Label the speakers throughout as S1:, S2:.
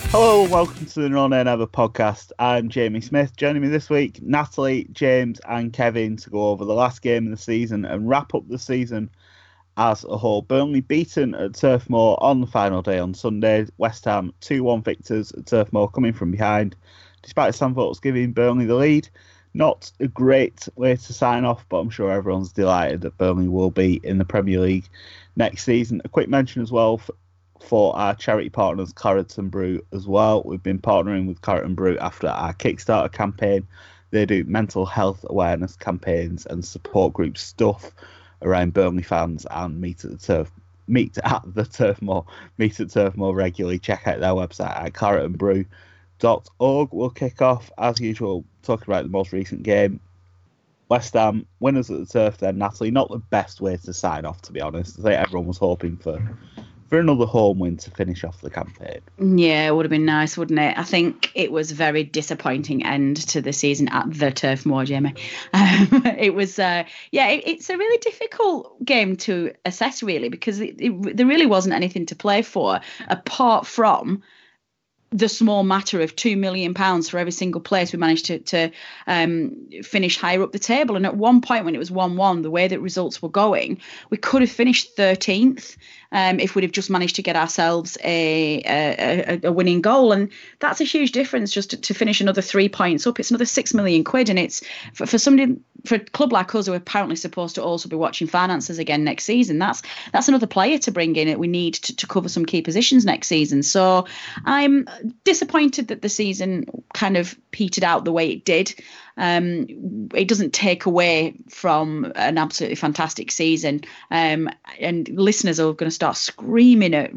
S1: Hello and welcome to the No Nay Never podcast. I'm Jamie Smith. Joining me this week, Natalie, James and Kevin to go over the last game of the season and wrap up the season as a whole. Burnley beaten at Turf Moor on the final day on Sunday. West Ham 2-1 victors at Turf Moor coming from behind. Despite Sam Vokes giving Burnley the lead, not a great way to sign off, but I'm sure everyone's delighted that Burnley will be in the Premier League next season. A quick mention as well for our charity partners, Claret and Brew, as well. We've been partnering with Claret and Brew after our Kickstarter campaign. They do mental health awareness campaigns and support group stuff around Burnley fans and meet at Turf Moor regularly. Check out their website at claretandbrew.org. We'll kick off, as usual, talking about the most recent game. West Ham, winners at the Turf then, Natalie. Not the best way to sign off, to be honest. I think everyone was hoping for another home win to finish off the campaign.
S2: Yeah, it would have been nice, wouldn't it? I think it was a very disappointing end to the season at the Turf Moor, Jamie. It was, it's a really difficult game to assess, really, because there really wasn't anything to play for apart from the small matter of £2 million for every single place we managed to finish higher up the table. And at one point when it was 1-1, the way that results were going, we could have finished 13th if we'd have just managed to get ourselves a winning goal. And that's a huge difference just to finish another 3 points up. It's another £6 million. And it's for a club like us who are apparently supposed to also be watching finances again next season, that's another player to bring in that we need to cover some key positions next season. So I'm disappointed that the season kind of petered out the way it did. It doesn't take away from an absolutely fantastic season. And listeners are going to start screaming at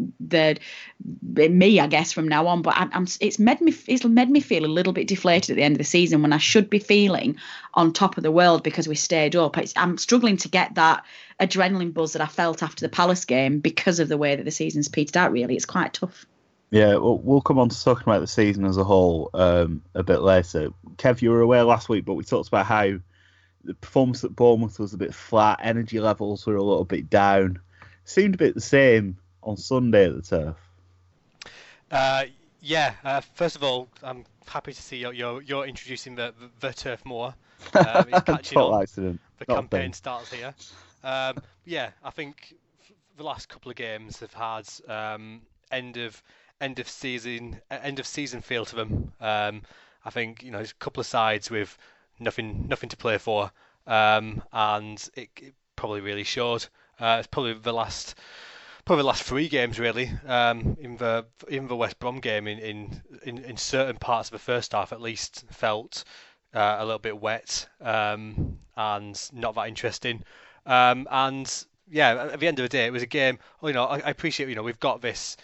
S2: me, I guess, from now on. But it's made me feel a little bit deflated at the end of the season when I should be feeling on top of the world because we stayed up. I'm struggling to get that adrenaline buzz that I felt after the Palace game because of the way that the season's petered out. Really, it's quite tough.
S1: Yeah, well, we'll come on to talking about the season as a whole a bit later. Kev, you were away last week, but we talked about how the performance at Bournemouth was a bit flat, energy levels were a little bit down. Seemed a bit the same on Sunday at the Turf.
S3: First of all, I'm happy to see you're introducing the Turf Moor. It's catching on.
S1: Accident.
S3: The campaign starts here. I think the last couple of games have had end of season feel to them. I think there's a couple of sides with nothing to play for, and it probably really showed. It's probably the last 3 games really. In the West Brom game, in certain parts of the first half at least, felt a little bit wet and not that interesting. At the end of the day, it was a game. I appreciate we've got this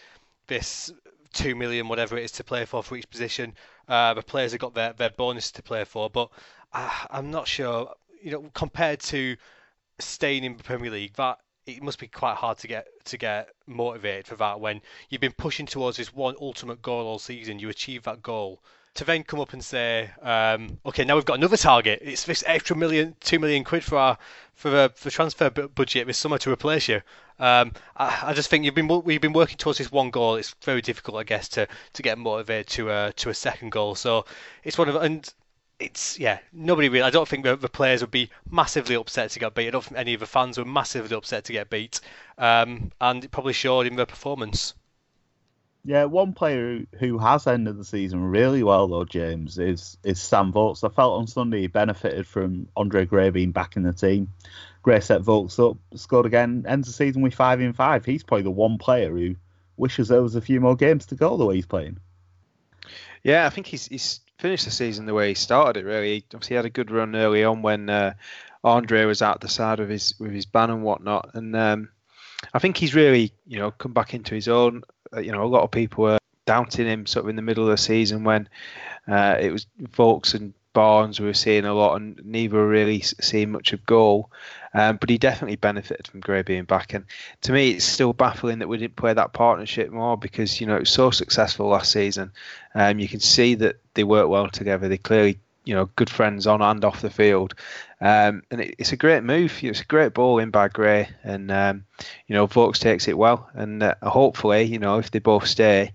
S3: 2 million whatever it is to play for each position. The players have got their bonus to play for, but I'm not sure. Compared to staying in the Premier League, that it must be quite hard to get motivated for that when you've been pushing towards this one ultimate goal all season. You achieve that goal to then come up and say, okay, now we've got another target. It's this extra £2 million for the transfer budget this summer to replace you. I just think we've been working towards this one goal. It's very difficult, I guess, to get motivated to a second goal. So it's one of and it's nobody really. I don't think the players would be massively upset to get beat. I don't think any of the fans were massively upset to get beat, and it probably showed in their performance.
S1: Yeah, one player who has ended the season really well, though, James, is Sam Vokes. I felt on Sunday he benefited from Andre Gray being back in the team. Gray set Vokes up, scored again, ends the season with 5 in 5. He's probably the one player who wishes there was a few more games to go the way he's playing.
S4: Yeah, I think he's finished the season the way he started it, really. Obviously, he had a good run early on when Andre was out the side with his ban and whatnot. And I think he's really, come back into his own. A lot of people were doubting him sort of in the middle of the season when it was Vokes and Barnes we were seeing a lot, and neither were really seeing much of goal. But he definitely benefited from Gray being back. And to me, it's still baffling that we didn't play that partnership more because, it was so successful last season. You can see that they work well together. They clearly, good friends on and off the field. And it's a great move. It's a great ball in by Gray. And, Vokes takes it well. And hopefully, if they both stay,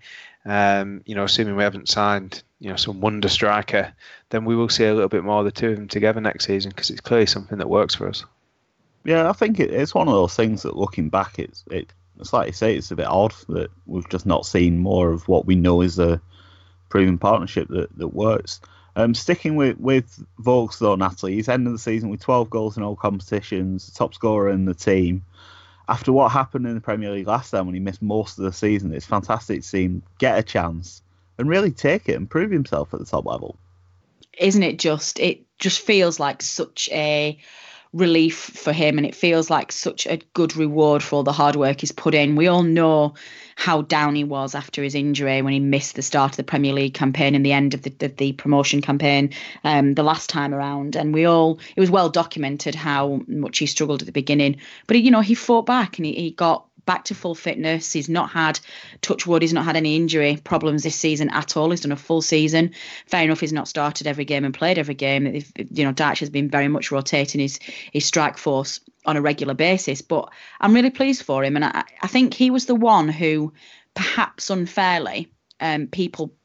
S4: Assuming we haven't signed, some wonder striker, then we will see a little bit more of the two of them together next season, because it's clearly something that works for us.
S1: Yeah, I think it's one of those things that, looking back, it's like you say, it's a bit odd that we've just not seen more of what we know is a proven partnership that works. Sticking with Vokes though, Natalie, he's ended the season with 12 goals in all competitions, top scorer in the team. After what happened in the Premier League last time when he missed most of the season, it's fantastic to see him get a chance and really take it and prove himself at the top level.
S2: Isn't it just? It just feels like such a relief for him, and it feels like such a good reward for all the hard work he's put in. We all know how down he was after his injury when he missed the start of the Premier League campaign and the end of the promotion campaign the last time around, and it was well documented how much he struggled at the beginning, but he fought back and he got back to full fitness. He's not had, touch wood, he's not had any injury problems this season at all. He's done a full season. Fair enough, he's not started every game and played every game. Dyche has been very much rotating his strike force on a regular basis, but I'm really pleased for him. And I think he was the one who, perhaps unfairly, people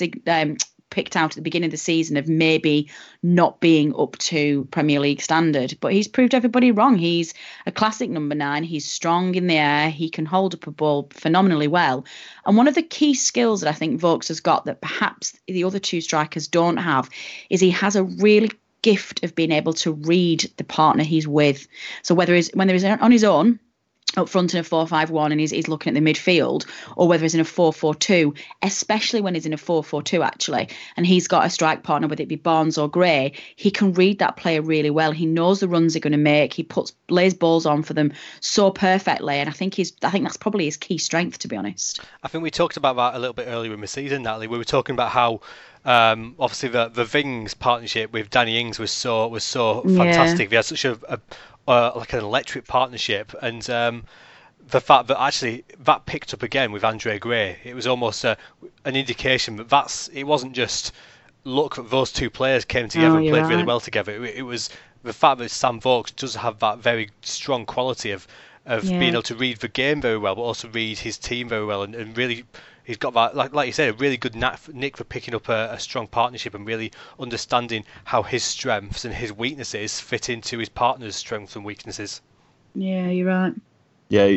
S2: picked out at the beginning of the season of maybe not being up to Premier League standard, but he's proved everybody wrong. He's a classic number 9. He's strong in the air. He can hold up a ball phenomenally well. And one of the key skills that I think Vokes has got that perhaps the other two strikers don't have is he has a really gift of being able to read the partner he's with. So when he's on his own, up front in a 4-5-1 and he's looking at the midfield, or whether he's in a 4-4-2, especially when he's in a 4-4-2 actually, and he's got a strike partner, whether it be Barnes or Gray, he can read that player really well. He knows the runs they're going to make. He lays balls on for them so perfectly, and I think that's probably his key strength, to be honest.
S3: I think we talked about that a little bit earlier in the season, Natalie. We were talking about how obviously the Vings partnership with Danny Ings was so fantastic. They had such like an electric partnership, and the fact that actually that picked up again with Andre Gray, it was almost an indication that it wasn't just look that those two players came together and played really well together. It was the fact that Sam Vokes does have that very strong quality of being able to read the game very well, but also read his team very well, and really he's got that, like you said, a really good nick for picking up a strong partnership and really understanding how his strengths and his weaknesses fit into his partner's strengths and weaknesses.
S2: Yeah, you're right.
S1: Yeah,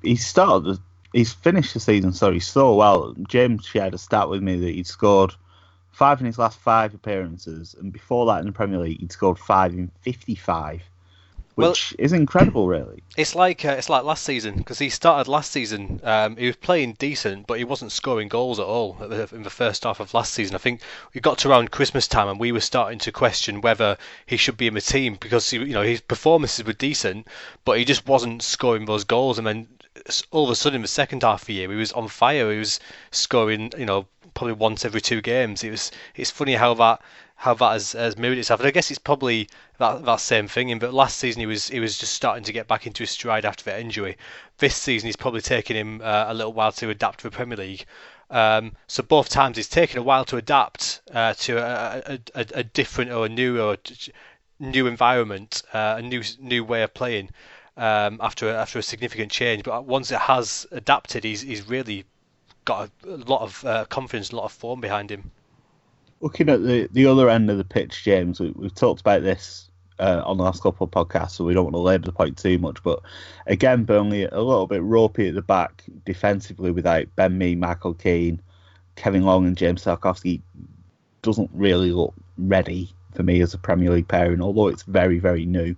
S1: he's finished the season so well. James shared a stat with me that he'd scored 5 in his last 5 appearances, and before that in the Premier League he'd scored 5 in 55. Which is incredible, really.
S3: It's like last season, because he started last season. He was playing decent, but he wasn't scoring goals at all in the first half of last season. I think we got to around Christmas time, and we were starting to question whether he should be in the team, because his performances were decent, but he just wasn't scoring those goals. And then all of a sudden, in the second half of the year, he was on fire. He was scoring, probably once every 2 games. It's funny how that has mirrored itself, and I guess it's probably that same thing. But last season he was just starting to get back into his stride after that injury. This season he's probably taken him a little while to adapt to the Premier League. So both times it's taken a while to adapt to a different or a new environment, a new way of playing after a significant change. But once it has adapted, he's really got a lot of confidence, a lot of form behind him.
S1: Looking at the other end of the pitch, James, we've talked about this on the last couple of podcasts, so we don't want to labour the point too much. But again, Burnley a little bit ropey at the back defensively without Ben Mee, Michael Keane, Kevin Long and James Tarkowski. Doesn't really look ready for me as a Premier League pairing, although it's very, very new.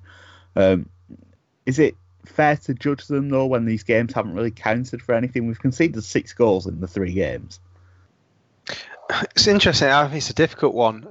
S1: Is it fair to judge them, though, when these games haven't really counted for anything? We've conceded 6 goals in the 3 games.
S4: It's interesting. I think it's a difficult one.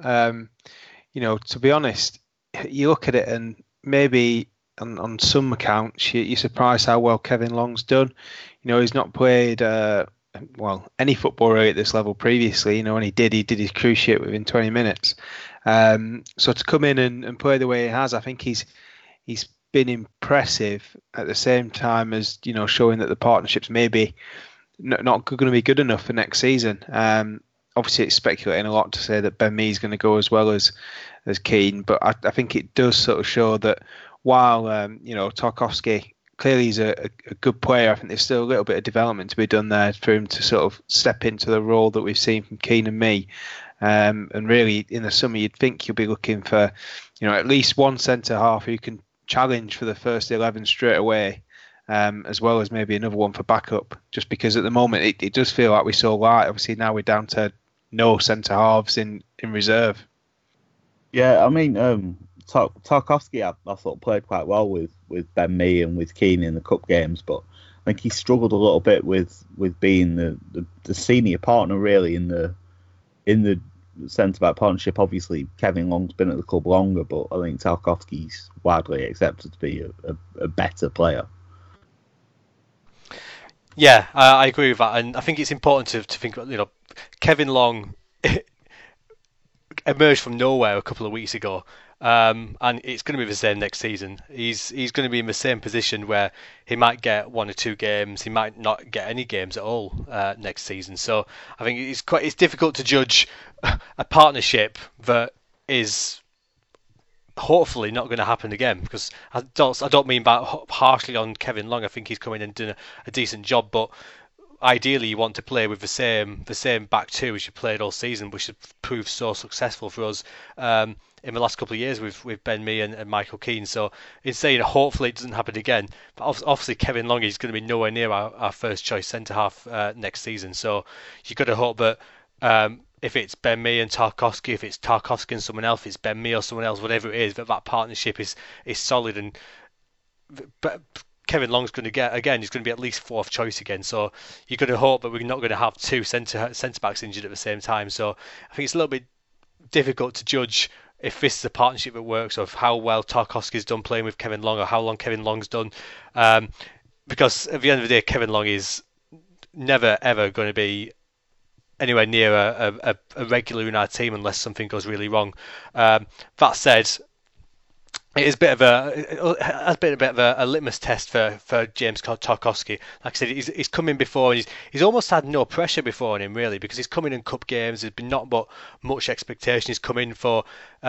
S4: To be honest, you look at it and maybe on some accounts you're surprised how well Kevin Long's done. He's not played any football really at this level previously. When he did his cruciate within 20 minutes. So to come in and play the way he has, I think he's been impressive at the same time as showing that the partnerships maybe not going to be good enough for next season. Obviously, it's speculating a lot to say that Ben Mee is going to go as well as Keane, but I think it does sort of show that while Tarkowski clearly he's a good player. I think there's still a little bit of development to be done there for him to sort of step into the role that we've seen from Keane and Mee. And really, in the summer, you'd think you'll be looking for, at least one centre half who can challenge for the first 11 straight away, as well as maybe another one for backup. Just because at the moment it does feel like we're so light. Obviously now we're down to no centre halves in reserve.
S1: Yeah, I mean, Tarkowski I thought played quite well with Ben Mee and with Keane in the cup games, but I think he struggled a little bit with being the senior partner really in the centre-back partnership. Obviously, Kevin Long's been at the club longer, but I think Tarkowski's widely accepted to be a better player.
S3: Yeah, I agree with that, and I think it's important to think about, Kevin Long emerged from nowhere a couple of weeks ago, and it's going to be the same next season. He's going to be in the same position where he might get 1 or 2 games, he might not get any games at all next season. So I think it's difficult to judge a partnership that is hopefully not going to happen again, because I don't mean that harshly on Kevin Long. I think he's come in and done a decent job, but ideally you want to play with the same back two as you played all season, which has proved so successful for us in the last couple of years with Ben Mee and Michael Keane. So in saying hopefully it doesn't happen again, but obviously Kevin Long is going to be nowhere near our first choice centre half next season. So you've got to hope that if it's Ben Mee and Tarkowski, if it's Tarkowski and someone else, if it's Ben Mee or someone else, whatever it is, that partnership is solid. And but Kevin Long's going to get, again, he's going to be at least 4th choice again. So you're going to hope that we're not going to have 2 centre backs injured at the same time. So I think it's a little bit difficult to judge if this is a partnership that works, or how well Tarkowski's done playing with Kevin Long, or how long Kevin Long's done. Because at the end of the day, Kevin Long is never ever going to be anywhere near a regular in our team unless something goes really wrong. That said, it has been a bit of a litmus test for James Tarkowski. Like I said, he's come in before, and he's almost had no pressure before on him really, because he's come in cup games. There's been not much expectation. He's come in for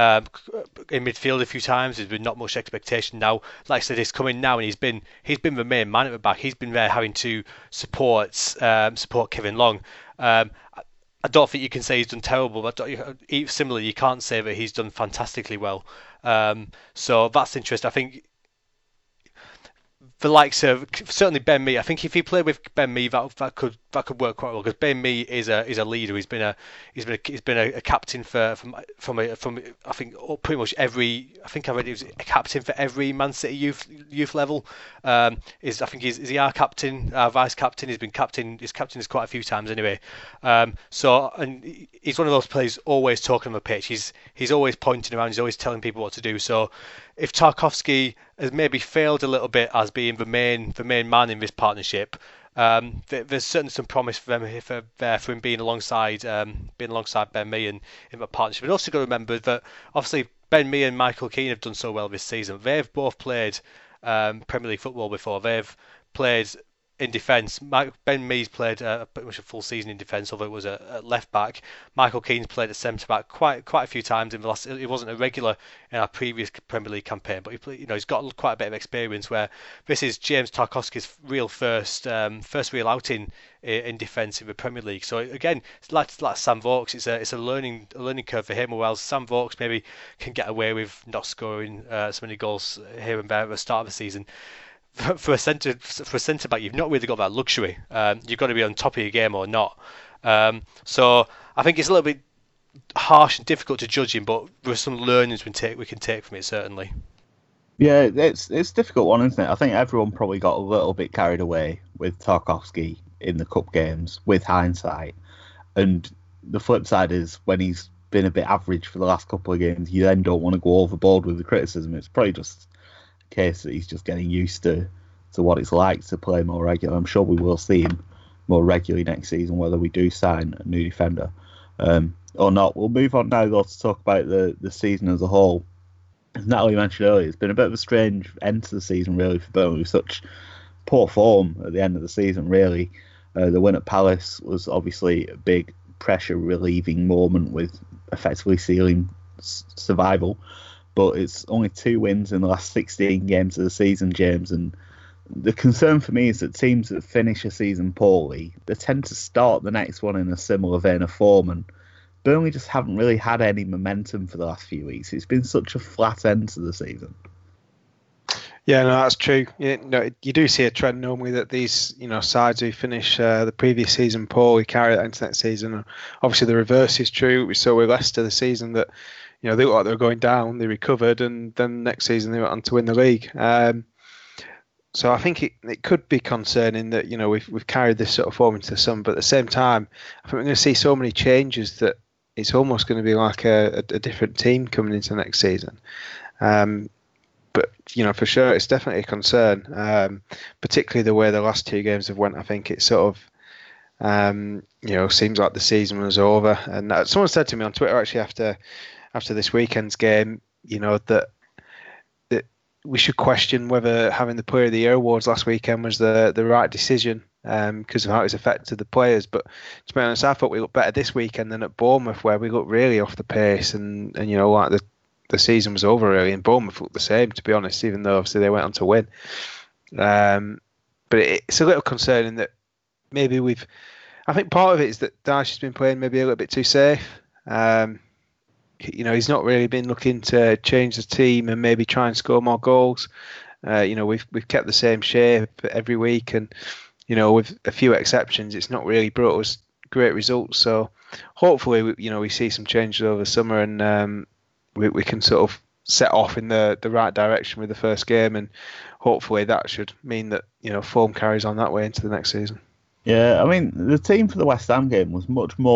S3: in midfield a few times. There's been not much expectation. Now, like I said, he's come in now, and he's been the main man at the back. He's been there having to support Kevin Long. I don't think you can say he's done terrible, but similarly, you can't say that he's done fantastically well. So that's interesting. I think the likes of certainly Ben Mee. I think if he played with Ben Mee, that could work quite well, because Ben Mee is a leader. He's been a captain from I think pretty much every. I think I read he was a captain for every Man City youth level. Is he our captain, our vice captain? He's been captain. He's captained us quite a few times anyway. So, and he's one of those players always talking on the pitch. He's always pointing around. He's always telling people what to do. So if Tarkowski has maybe failed a little bit as being the main man in this partnership, there's certainly some promise for him being alongside Ben Mee in that partnership. But also got to remember that obviously Ben Mee and Michael Keane have done so well this season. They've both played Premier League football before. They've played in defence. Ben Mee's played pretty much a full season in defence, although it was at left back. Michael Keane's played at centre back quite a few times in the last. He wasn't a regular in our previous Premier League campaign, but he's got quite a bit of experience. Where this is James Tarkowski's real first real outing in defence in the Premier League. So again, it's like Sam Vokes. It's a learning curve for him. Whereas Sam Vokes maybe can get away with not scoring so many goals here and there at the start of the season. For a centre back, you've not really got that luxury. You've got to be on top of your game or not. So I think it's a little bit harsh and difficult to judge him, but there's some learnings we can take from it, certainly.
S1: Yeah, it's a difficult one, isn't it? I think everyone probably got a little bit carried away with Tarkowski in the cup games with hindsight, and the flip side is when he's been a bit average for the last couple of games, you then don't want to go overboard with the criticism. It's probably just case that he's just getting used to what it's like to play more regular. I'm sure we will see him more regularly next season, whether we do sign a new defender or not. We'll move on now though to talk about the season as a whole. As Natalie mentioned earlier, it's been a bit of a strange end to the season really for Burnley, with such poor form at the end of the season really. The win at Palace was obviously a big pressure relieving moment with effectively sealing survival. But it's only 2 wins in the last 16 games of the season, James, and the concern for me is that teams that finish a season poorly, they tend to start the next one in a similar vein of form, and Burnley just haven't really had any momentum for the last few weeks. It's been such a flat end to the season.
S4: Yeah, no, that's true. You do see a trend normally that these, sides who finish the previous season poorly carry that into next season. Obviously, the reverse is true. We saw with Leicester this season that, they looked like they were going down, they recovered, and then next season they went on to win the league. So I think it could be concerning that, we've carried this sort of form into the summer, but at the same time, I think we're going to see so many changes that it's almost going to be like a different team coming into next season. But, for sure, it's definitely a concern, particularly the way the last two games have went. I think it sort of, seems like the season was over. And someone said to me on Twitter, actually, after this weekend's game, that we should question whether having the Player of the Year awards last weekend was the right decision because of how it's affected the players. But to be honest, I thought we looked better this weekend than at Bournemouth, where we looked really off the pace and like the season was over really, and Bournemouth looked the same, to be honest, even though obviously they went on to win. But it's a little concerning that maybe I think part of it is that Dyche's been playing maybe a little bit too safe. He's not really been looking to change the team and maybe try and score more goals. We've kept the same shape every week, and with a few exceptions, it's not really brought us great results. So hopefully, we see some changes over the summer, and we can sort of set off in the right direction with the first game, and hopefully that should mean that form carries on that way into the next season.
S1: Yeah, I mean the team for the West Ham game was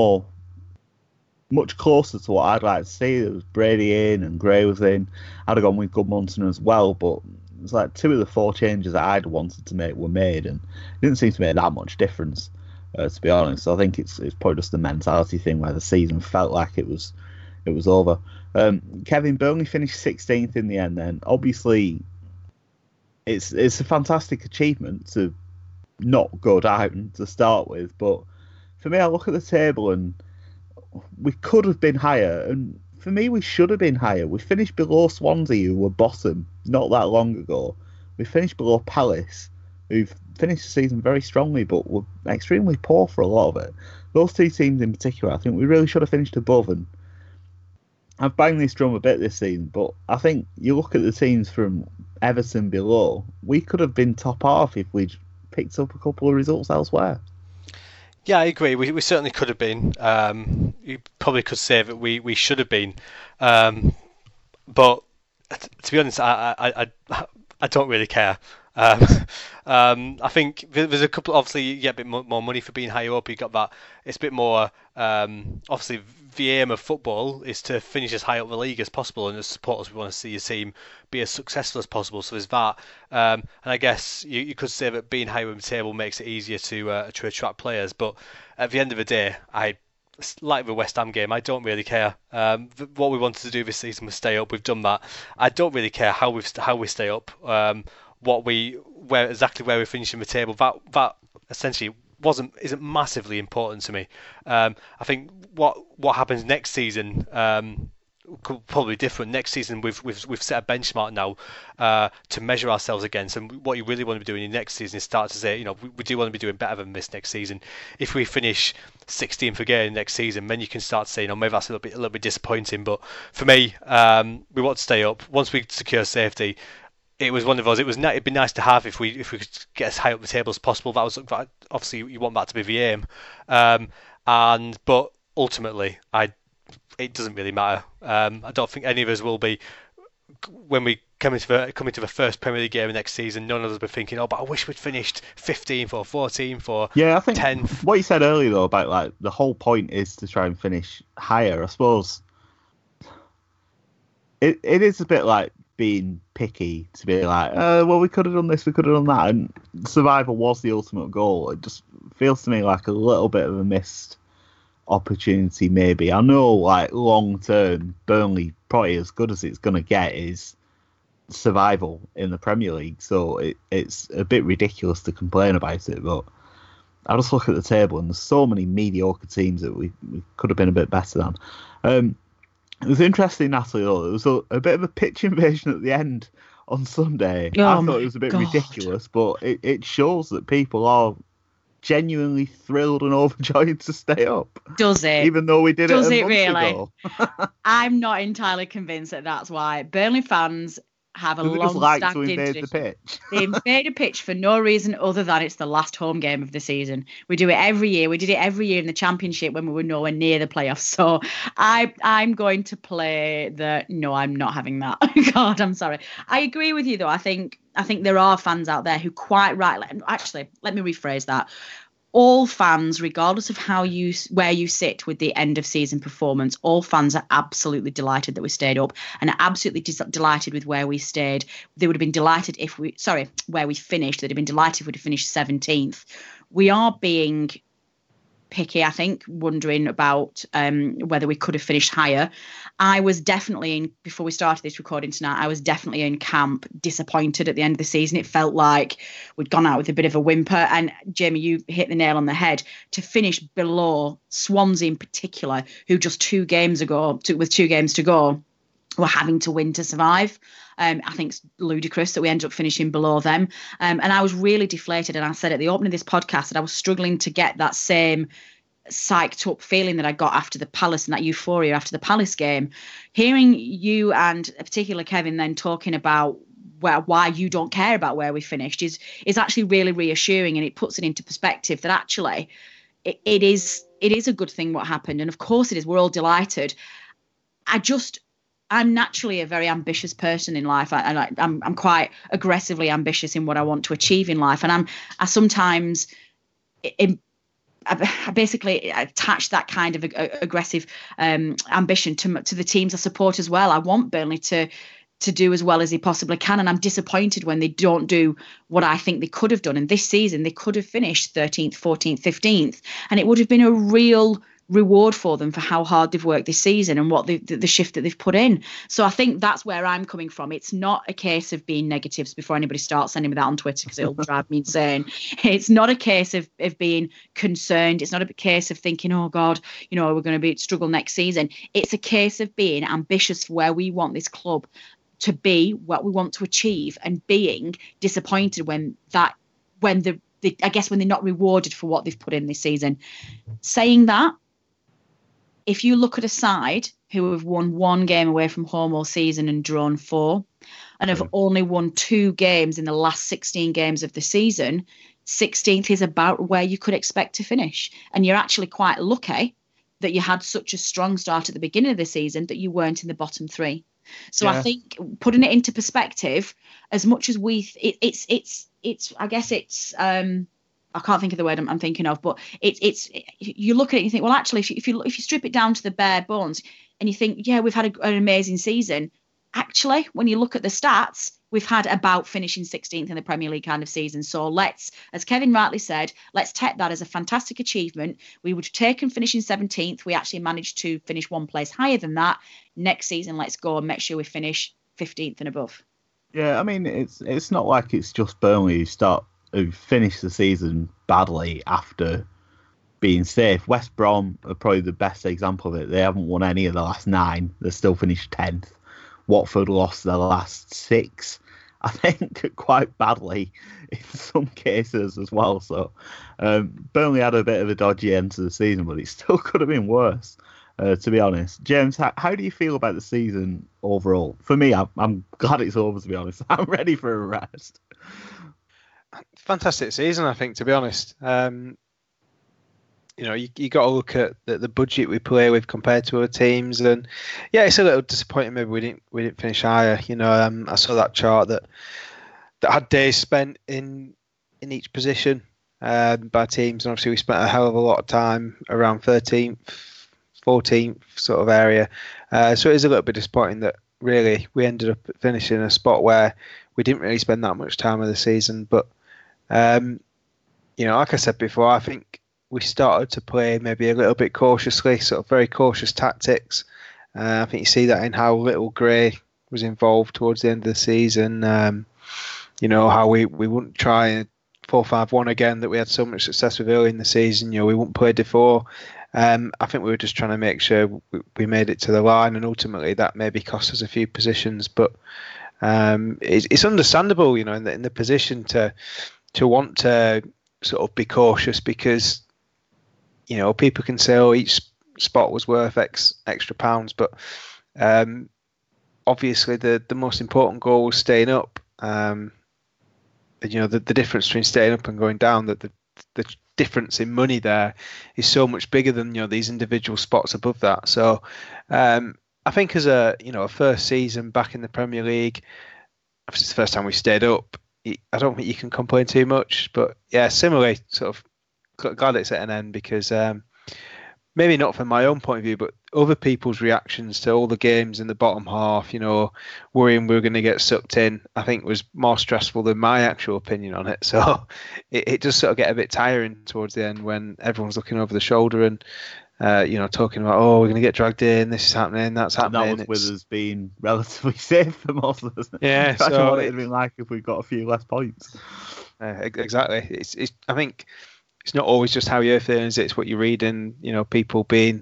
S1: much closer to what I'd like to see. There was Brady in and Gray was in. I'd have gone with Gudmundsson as well, but it's like 2 of the 4 changes that I'd wanted to make were made, and it didn't seem to make that much difference, to be honest. So I think it's probably just a mentality thing where the season felt like it was over. Kevin, Burnley finished 16th in the end. Then obviously, it's a fantastic achievement to not go down to start with. But for me, I look at the table and we could have been higher, and for me, we should have been higher. We finished below Swansea, who were bottom not that long ago. We finished below Palace, who've finished the season very strongly, but were extremely poor for a lot of it. Those 2 teams in particular, I think we really should have finished above. And I've banged this drum a bit this season, but I think you look at the teams from Everton below, we could have been top half if we'd picked up a couple of results elsewhere.
S3: Yeah, I agree. We certainly could have been. You probably could say that we should have been. But to be honest, I don't really care. I think there's a couple. Obviously, you get a bit more money for being higher up. You got that. It's a bit more. Obviously, the aim of football is to finish as high up the league as possible, and as supporters, we want to see your team be as successful as possible. So there's that. And I guess you could say that being higher up the table makes it easier to attract players. But at the end of the day, like the West Ham game, I don't really care. What we wanted to do this season was stay up. We've done that. I don't really care how we stay up. Where we finish in the table, that essentially isn't massively important to me. I think what happens next season could probably be different. Next season we've set a benchmark now to measure ourselves against, and what you really want to be doing in next season is start to say, we do want to be doing better than this next season. If we finish 16th again next season, then you can start saying, maybe that's a little bit disappointing. But for me, we want to stay up. Once we secure safety, it was one of those. It'd be nice to have if we could get as high up the table as possible. That was obviously you want that to be the aim, but ultimately, it doesn't really matter. I don't think any of us will be when we come into the first Premier League game next season. None of us will be thinking, but I wish we'd finished 15th or 14th or 10th.
S1: What you said earlier though about like the whole point is to try and finish higher. I suppose it is a bit like being picky to be like, well, we could have done this, we could have done that, and survival was the ultimate goal. It just feels to me like a little bit of a missed opportunity, maybe. I know, like, long term, Burnley probably as good as it's going to get is survival in the Premier League, so it's a bit ridiculous to complain about it, but I just look at the table and there's so many mediocre teams that we could have been a bit better than. It was interesting, Natalie, though. There was a bit of a pitch invasion at the end on Sunday.
S2: Oh
S1: I thought
S2: my
S1: it was a bit
S2: God.
S1: ridiculous, but it shows that people are genuinely thrilled and overjoyed to stay up.
S2: Does it?
S1: Even though we did
S2: Does
S1: it
S2: it
S1: a month
S2: really?
S1: ago.
S2: I'm not entirely convinced that that's why. Burnley fans have a
S1: Do they just like to
S2: long-standing
S1: invade the
S2: tradition.
S1: pitch?
S2: They invade a pitch for no reason other than it's the last home game of the season. We do it every year. We did it every year in the Championship when we were nowhere near the playoffs. So I'm going to play the no, I'm not having that. God, I'm sorry. I agree with you though. I think there are fans out there who quite right. Actually, let me rephrase that. All fans, regardless of where you sit with the end of season performance, all fans are absolutely delighted that we stayed up and are absolutely delighted with where we stayed. They would have been delighted where we finished. They'd have been delighted if we'd have finished 17th. We are being picky, I think, wondering about whether we could have finished higher. I was definitely before we started this recording tonight, I was definitely in camp disappointed at the end of the season. It felt like we'd gone out with a bit of a whimper. And Jamie, you hit the nail on the head. To finish below Swansea in particular, who just 2 games to go, were having to win to survive. I think it's ludicrous that we ended up finishing below them. And I was really deflated. And I said at the opening of this podcast that I was struggling to get that same psyched up feeling that I got after the Palace and that euphoria after the Palace game. Hearing you and particularly Kevin then talking about why you don't care about where we finished is actually really reassuring, and it puts it into perspective that actually it is a good thing what happened. And of course it is. We're all delighted. I'm naturally a very ambitious person in life. I'm quite aggressively ambitious in what I want to achieve in life, and I sometimes I basically attach that kind of aggressive ambition to the teams I support as well. I want Burnley to do as well as they possibly can, and I'm disappointed when they don't do what I think they could have done. And this season they could have finished 13th, 14th, 15th, and it would have been a real reward for them for how hard they've worked this season and what the shift that they've put in. So I think that's where I'm coming from. It's not a case of being negatives before anybody starts sending me that on Twitter, because it'll drive me insane. It's not a case of being concerned. It's not a case of thinking, oh God, we're going to struggle next season. It's a case of being ambitious for where we want this club to be, what we want to achieve, and being disappointed when they're not rewarded for what they've put in this season. Saying that, if you look at a side who have won 1 game away from home all season and drawn 4, and have only won 2 games in the last 16 games of the season, 16th is about where you could expect to finish. And you're actually quite lucky that you had such a strong start at the beginning of the season that you weren't in the bottom 3. So I think putting it into perspective, as much as I can't think of the word I'm thinking of, but it's you look at it and you think, well, actually, if you strip it down to the bare bones and you think, yeah, we've had an amazing season. Actually, when you look at the stats, we've had about finishing 16th in the Premier League kind of season. So let's, as Kevin rightly said, let's take that as a fantastic achievement. We would have taken finishing 17th. We actually managed to finish 1 place higher than that. Next season, let's go and make sure we finish 15th and above.
S1: Yeah, I mean, it's not like it's just Burnley who finished the season badly after being safe. West Brom are probably the best example of it. They haven't won any of the last 9. They still finished 10th. Watford lost their last 6, I think, quite badly in some cases as well. So Burnley had a bit of a dodgy end to the season, but it still could have been worse, to be honest. James, how do you feel about the season overall? For me, I'm glad it's over, to be honest. I'm ready for a rest.
S4: Fantastic season, I think, to be honest. You got to look at the budget we play with compared to other teams, and yeah, it's a little disappointing. Maybe we didn't finish higher. I saw that chart that had days spent in each position by teams, and obviously we spent a hell of a lot of time around 13th, 14th sort of area. So it is a little bit disappointing that really we ended up finishing in a spot where we didn't really spend that much time of the season, but. Like I said before, I think we started to play maybe a little bit cautiously, sort of very cautious tactics. I think you see that in how little Gray was involved towards the end of the season. How we wouldn't try 4-5-1 again that we had so much success with early in the season. We wouldn't play Defoe. I think we were just trying to make sure we made it to the line, and ultimately that maybe cost us a few positions. But It's understandable, in the position to want to sort of be cautious because, people can say, oh, each spot was worth X extra pounds, but obviously the most important goal was staying up. And, the difference between staying up and going down, that the difference in money there is so much bigger than these individual spots above that. So I think as a first season back in the Premier League, it's the first time we stayed up, I don't think you can complain too much. But yeah, similarly, sort of glad it's at an end because maybe not from my own point of view, but other people's reactions to all the games in the bottom half, worrying we were going to get sucked in, I think was more stressful than my actual opinion on it. So it does sort of get a bit tiring towards the end when everyone's looking over the shoulder and, talking about, oh, we're going to get dragged in, this is happening, that's happening.
S1: And that was with us being relatively safe for most of us.
S4: Yeah,
S1: Imagine
S4: so
S1: what it'd been like if we got a few less points.
S4: Exactly. It's I think it's not always just how you're feeling, it's what you read and, people being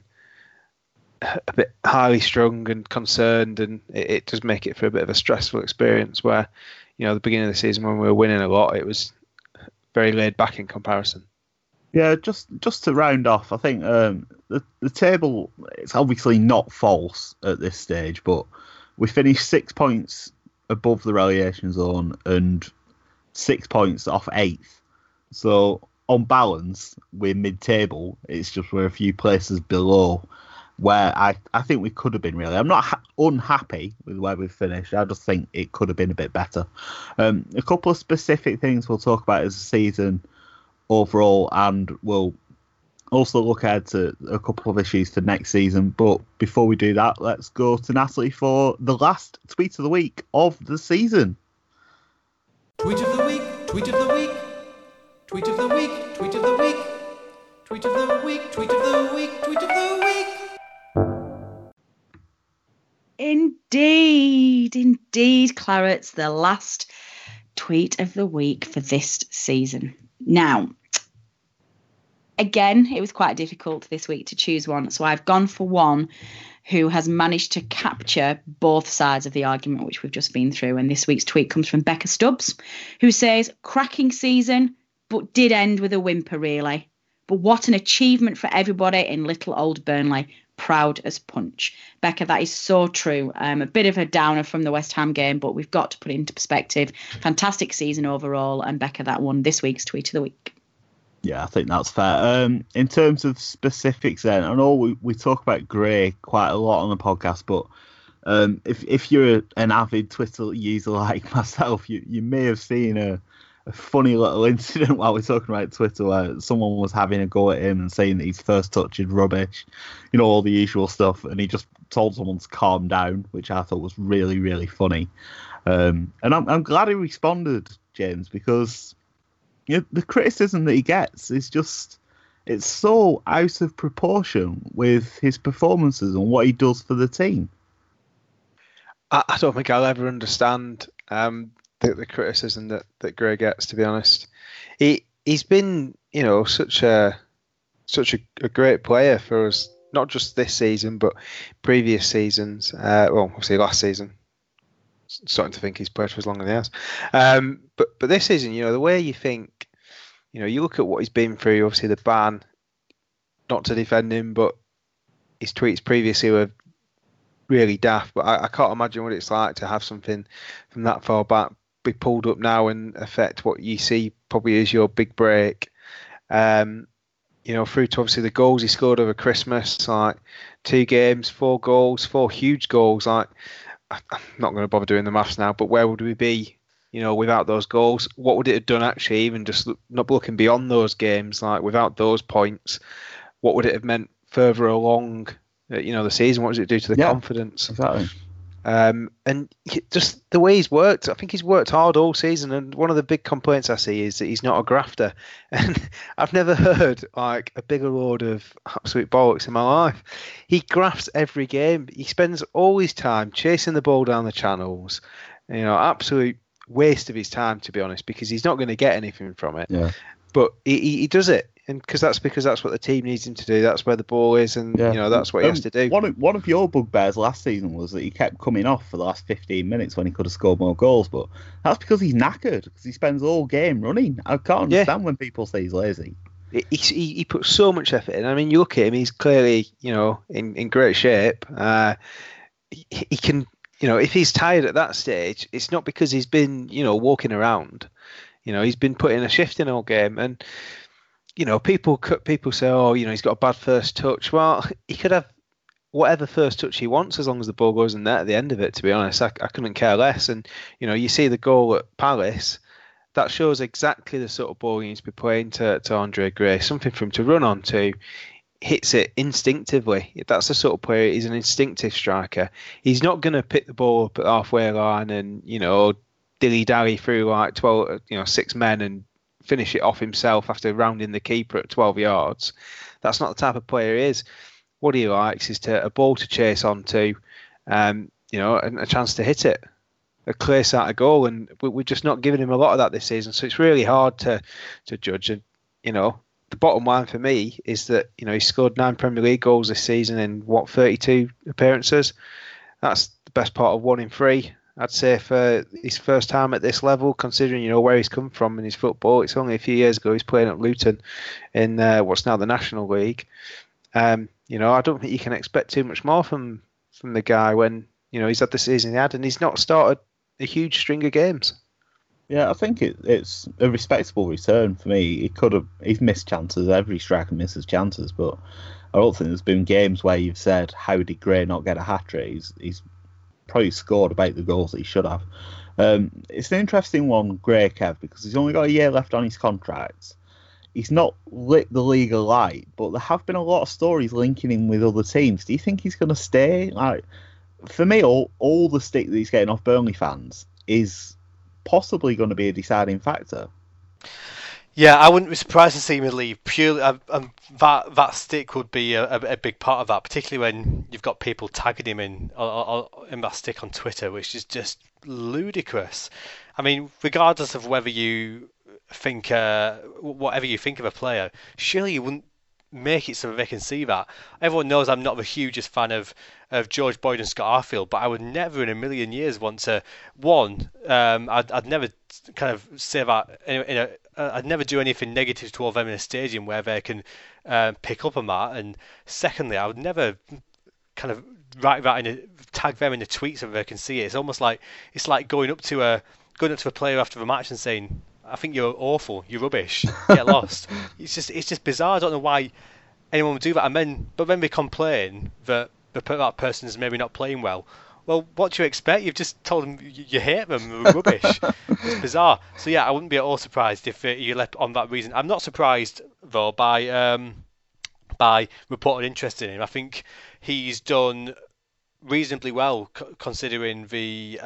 S4: a bit highly strung and concerned, and it does make it for a bit of a stressful experience where, the beginning of the season when we were winning a lot, it was very laid back in comparison.
S1: Yeah, just to round off, I think the table, it's obviously not false at this stage, but we finished 6 points above the relegation zone and 6 points off 8th. So on balance, we're mid-table. It's just we're a few places below where I think we could have been, really. I'm not unhappy with where we've finished. I just think it could have been a bit better. A couple of specific things we'll talk about as a season overall, and we'll also look ahead to a couple of issues for next season. But before we do that, let's go to Natalie for the last tweet of the week of the season.
S5: Tweet of the week, tweet of the week, tweet of the week, tweet of the week, tweet of the week, tweet of the week, tweet of the week.
S2: Indeed, Clarets, the last tweet of the week for this season. Now, again, it was quite difficult this week to choose one, so I've gone for one who has managed to capture both sides of the argument which we've just been through. And this week's tweet comes from Becca Stubbs, who says, cracking season, but did end with a whimper, really. But what an achievement for everybody in little old Burnley. Proud as punch. Becca, that is so true. A bit of a downer from the West Ham game, but we've got to put it into perspective. Fantastic season overall. And Becca, that won this week's tweet of the week.
S1: Yeah, I think that's fair. In terms of specifics then, I know we talk about Gray quite a lot on the podcast, but if you're an avid Twitter user like myself, you may have seen a funny little incident while we're talking about Twitter where someone was having a go at him and saying that his first touch is rubbish, all the usual stuff, and he just told someone to calm down, which I thought was really, really funny. And I'm glad he responded, James, because the criticism that he gets is just, it's so out of proportion with his performances and what he does for the team.
S4: I don't think I'll ever understand the criticism that Gray gets, to be honest. He's been, such a great player for us, not just this season, but previous seasons. Well, obviously last season. Starting to think he's played for as long as he has. But this season, the way you think, you look at what he's been through, obviously the ban, not to defend him, but his tweets previously were really daft. But I can't imagine what it's like to have something from that far back be pulled up now and affect what you see probably is your big break. Through to obviously the goals he scored over Christmas, like 2 games, 4 goals, 4 huge goals. Like, I'm not going to bother doing the maths now, but where would we be, without those goals? What would it have done actually, even just not looking beyond those games, like without those points? What would it have meant further along, the season? What does it do to the confidence?
S1: Exactly.
S4: And just the way he's worked, I think he's worked hard all season. And one of the big complaints I see is that he's not a grafter. And I've never heard like a bigger load of absolute bollocks in my life. He grafts every game. He spends all his time chasing the ball down the channels. Absolute waste of his time, to be honest, because he's not going to get anything from it.
S1: Yeah.
S4: But he does it. and because that's what the team needs him to do. That's where the ball is, and that's what he has to do.
S1: One of your bugbears last season was that he kept coming off for the last 15 minutes when he could have scored more goals, but that's because he's knackered, because he spends all game running. I can't understand when people say he's lazy.
S4: He puts so much effort in. I mean, you look at him; he's clearly in great shape. He can, if he's tired at that stage, it's not because he's been walking around. He's been putting a shift in all game, and people say, oh, he's got a bad first touch. Well, he could have whatever first touch he wants as long as the ball goes in net at the end of it. To be honest, I couldn't care less. And you see the goal at Palace. That shows exactly the sort of ball he needs to be playing to Andre Gray. Something for him to run onto. Hits it instinctively. That's the sort of player. He's an instinctive striker. He's not going to pick the ball up at the halfway line and dilly-dally through like 12, 6 men and finish it off himself after rounding the keeper at 12 yards. That's not the type of player he is. What he likes is a ball to chase onto, and a chance to hit it, a clear sight of goal, and we're just not giving him a lot of that this season. So it's really hard to judge. And the bottom line for me is that he scored 9 Premier League goals this season in 32 appearances. That's the best part of 1 in 3. I'd say for his first time at this level, considering where he's come from in his football. It's only a few years ago he's playing at Luton in what's now the National League. I don't think you can expect too much more from the guy when he's had the season he had, and he's not started a huge string of games.
S1: Yeah, I think it's a respectable return for me. He's missed chances. Every striker misses chances, but I don't think there's been games where you've said, how did Gray not get a hat-trick? He's probably scored about the goals that he should have. It's an interesting one, Gray, Kev, because he's only got a year left on his contract. He's not lit the league alight, but there have been a lot of stories linking him with other teams. Do you think he's going to stay? Like, for me, all the stick that he's getting off Burnley fans is possibly going to be a deciding factor.
S3: Yeah, I wouldn't be surprised to see him leave. Purely, that stick would be a big part of that, particularly when you've got people tagging him in that stick on Twitter, which is just ludicrous. I mean, regardless of whether you think whatever you think of a player, surely you wouldn't make it so they can see that. Everyone knows I'm not the hugest fan of George Boyd and Scott Arfield, but I would never in a million years want to. I'd never kind of say that I'd never do anything negative toward them in a stadium where they can pick up on that. And secondly, I would never kind of tag them in the tweet so they can see it. It's almost like going up to a player after the match and saying, I think you're awful, you're rubbish, get lost. It's just bizarre. I don't know why anyone would do that. But then they complain that that person is maybe not playing well. Well, what do you expect? You've just told them you hate them, they're rubbish. It's bizarre. So yeah, I wouldn't be at all surprised if you left on that reason. I'm not surprised though by reported interest in him. I think he's done reasonably well considering the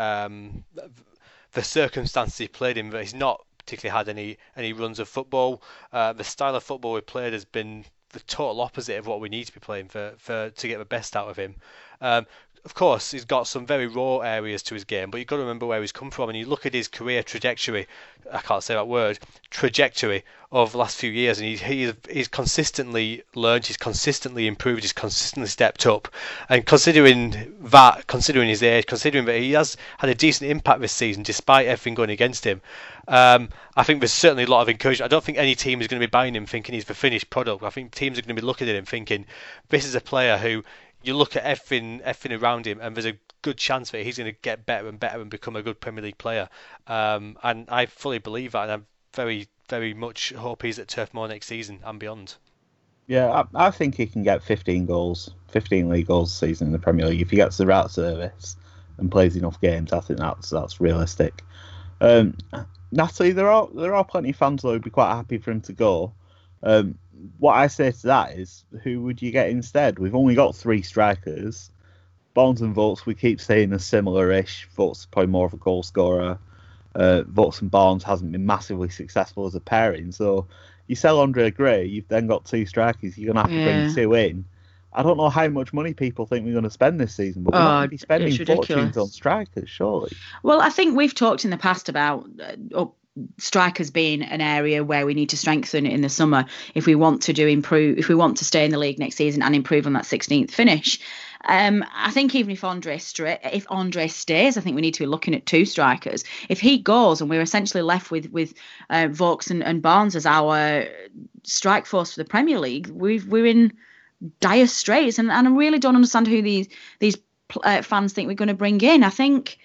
S3: circumstances he played in. But he's not particularly had any runs of football. The style of football we played has been the total opposite of what we need to be playing to get the best out of him. Of course, he's got some very raw areas to his game, but you've got to remember where he's come from. And you look at his career trajectory, I can't say that word, trajectory of the last few years, and he's consistently learned, he's consistently improved, he's consistently stepped up. And considering his age, considering that he has had a decent impact this season despite everything going against him, I think there's certainly a lot of encouragement. I don't think any team is going to be buying him thinking he's the finished product. I think teams are going to be looking at him thinking, this is a player who, you look at everything around him, and there's a good chance that he's going to get better and better and become a good Premier League player. And I fully believe that, and I very, very much hope he's at Turf Moor next season and beyond.
S1: Yeah, I think he can get 15 league goals a season in the Premier League if he gets the right service and plays enough games. I think that's realistic. Natalie, there are plenty of fans who would be quite happy for him to go. What I say to that is, who would you get instead? We've only got 3 strikers. Barnes and Vokes, we keep saying are similar-ish. Vokes is probably more of a goal scorer. Vokes and Barnes hasn't been massively successful as a pairing. So you sell Andre Gray, you've then got 2 strikers. You're going to have to bring 2 in. I don't know how much money people think we're going to spend this season, but we're not going to be spending fortunes on strikers, surely.
S2: Well, I think we've talked in the past about strikers being an area where we need to strengthen in the summer if we want to stay in the league next season and improve on that 16th finish. I think even if Andre stays, I think we need to be looking at 2 strikers. If he goes and we're essentially left with Vokes and Barnes as our strike force for the Premier League, we're in dire straits, and I really don't understand who these fans think we're going to bring in. I think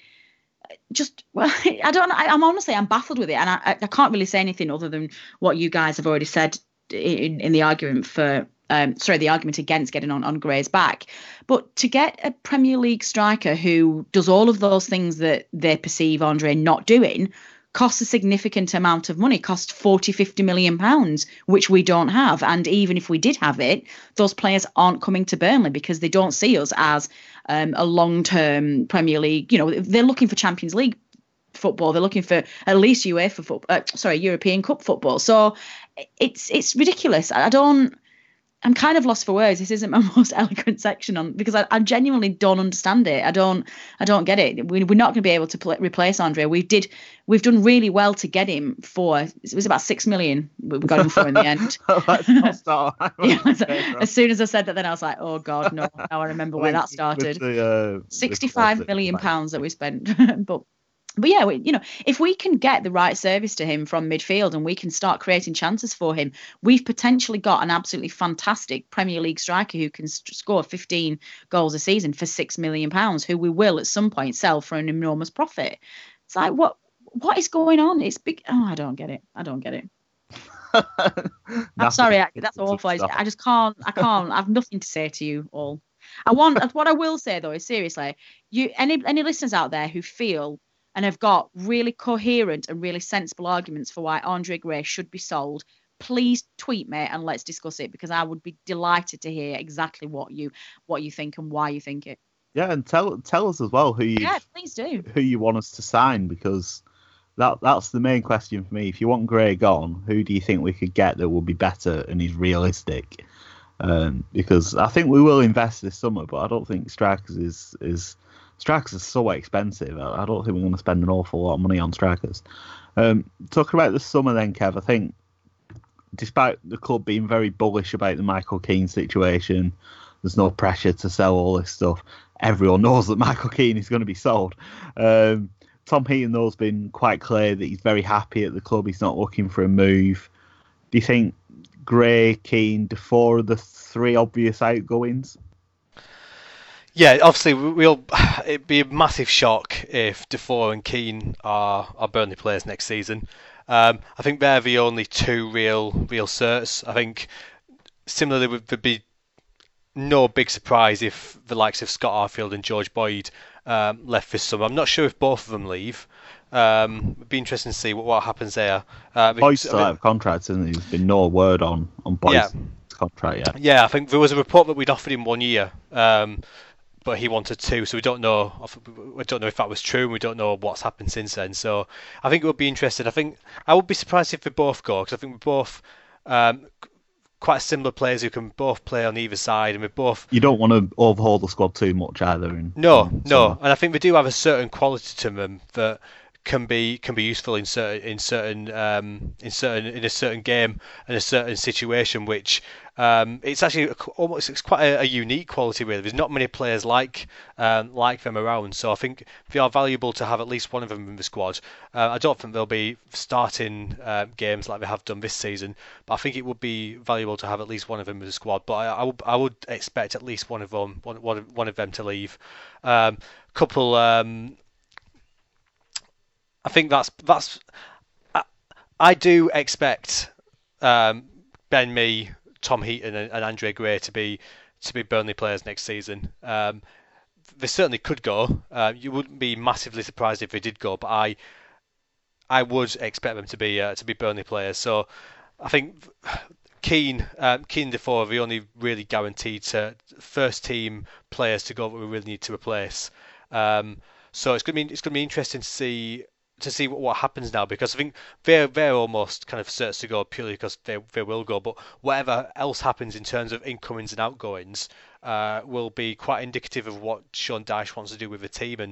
S2: I don't know. I'm baffled with it, and I can't really say anything other than what you guys have already said in the argument for. The argument against getting on Gray's back. But to get a Premier League striker who does all of those things that they perceive Andre not doing costs a significant amount of money, costs 40-50 million pounds, which we don't have. And even if we did have it, those players aren't coming to Burnley because they don't see us as a long-term Premier League. They're looking for Champions League football. They're looking for at least European Cup football. So it's ridiculous. I'm kind of lost for words. This isn't my most eloquent section because I genuinely don't understand it. I don't get it. We're not going to be able to replace Andre. We've done really well to get him for. It was about 6 million we got him for in the end. As soon as I said that, then I was like, oh God, no. Now I remember where that started. 65 million pounds that we spent, But yeah, if we can get the right service to him from midfield and we can start creating chances for him, we've potentially got an absolutely fantastic Premier League striker who can score 15 goals a season for £6 million, who we will at some point sell for an enormous profit. It's like, what is going on? It's big. Oh, I don't get it. I'm sorry. That's awful. I just can't. I have nothing to say to you all. What I will say though is seriously, any listeners out there who feel and have got really coherent and really sensible arguments for why Andre Gray should be sold, please tweet me and let's discuss it, because I would be delighted to hear exactly what you think and why you think it.
S1: Yeah, and tell us as well
S2: please do.
S1: Who you want us to sign, because that's the main question for me. If you want Gray gone, who do you think we could get that will be better and is realistic? Because I think we will invest this summer, but I don't think strikers strikers are so expensive. I don't think we're going to spend an awful lot of money on strikers. Talking about the summer then, Kev, I think despite the club being very bullish about the Michael Keane situation, there's no pressure to sell all this stuff. Everyone knows that Michael Keane is going to be sold. Tom Heaton, though, has been quite clear that he's very happy at the club. He's not looking for a move. Do you think Gray, Keane, Defoe are the 3 obvious outgoings?
S3: Yeah, obviously it'd be a massive shock if Defoe and Keane are Burnley players next season. I think they're the only 2 real certs. I think similarly there'd be no big surprise if the likes of Scott Arfield and George Boyd left this summer. I'm not sure if both of them leave. It'd be interesting to see what happens there.
S1: Boyd's still out of contract, isn't he? There's been no word on Boyd's contract yet.
S3: Yeah, I think there was a report that we'd offered him 1 year. But he wanted 2, so we don't know if that was true, and we don't know what's happened since then. So I think it would be interesting. I think I would be surprised if they both go, because I think we're both quite similar players who can both play on either side, and we're both.
S1: You don't want to overhaul the squad too much either.
S3: No, and I think we do have a certain quality to them that can be useful in a certain game and a certain situation, which it's actually it's quite a unique quality. Really, there's not many players like them around, so I think they are valuable to have at least one of them in the squad. I don't think they'll be starting games like they have done this season, but I think it would be valuable to have at least one of them in the squad. But I would expect at least one of them to leave. Couple. I think that's. I do expect Ben Mee, Tom Heaton, and Andre Gray to be Burnley players next season. They certainly could go. You wouldn't be massively surprised if they did go, but I would expect them to be Burnley players. So I think Keane and Defoe are the only really guaranteed first team players to go that we really need to replace. So it's going to be interesting to see what happens now, because I think they're almost kind of certs to go purely because they will go. But whatever else happens in terms of incomings and outgoings will be quite indicative of what Sean Dyche wants to do with the team. And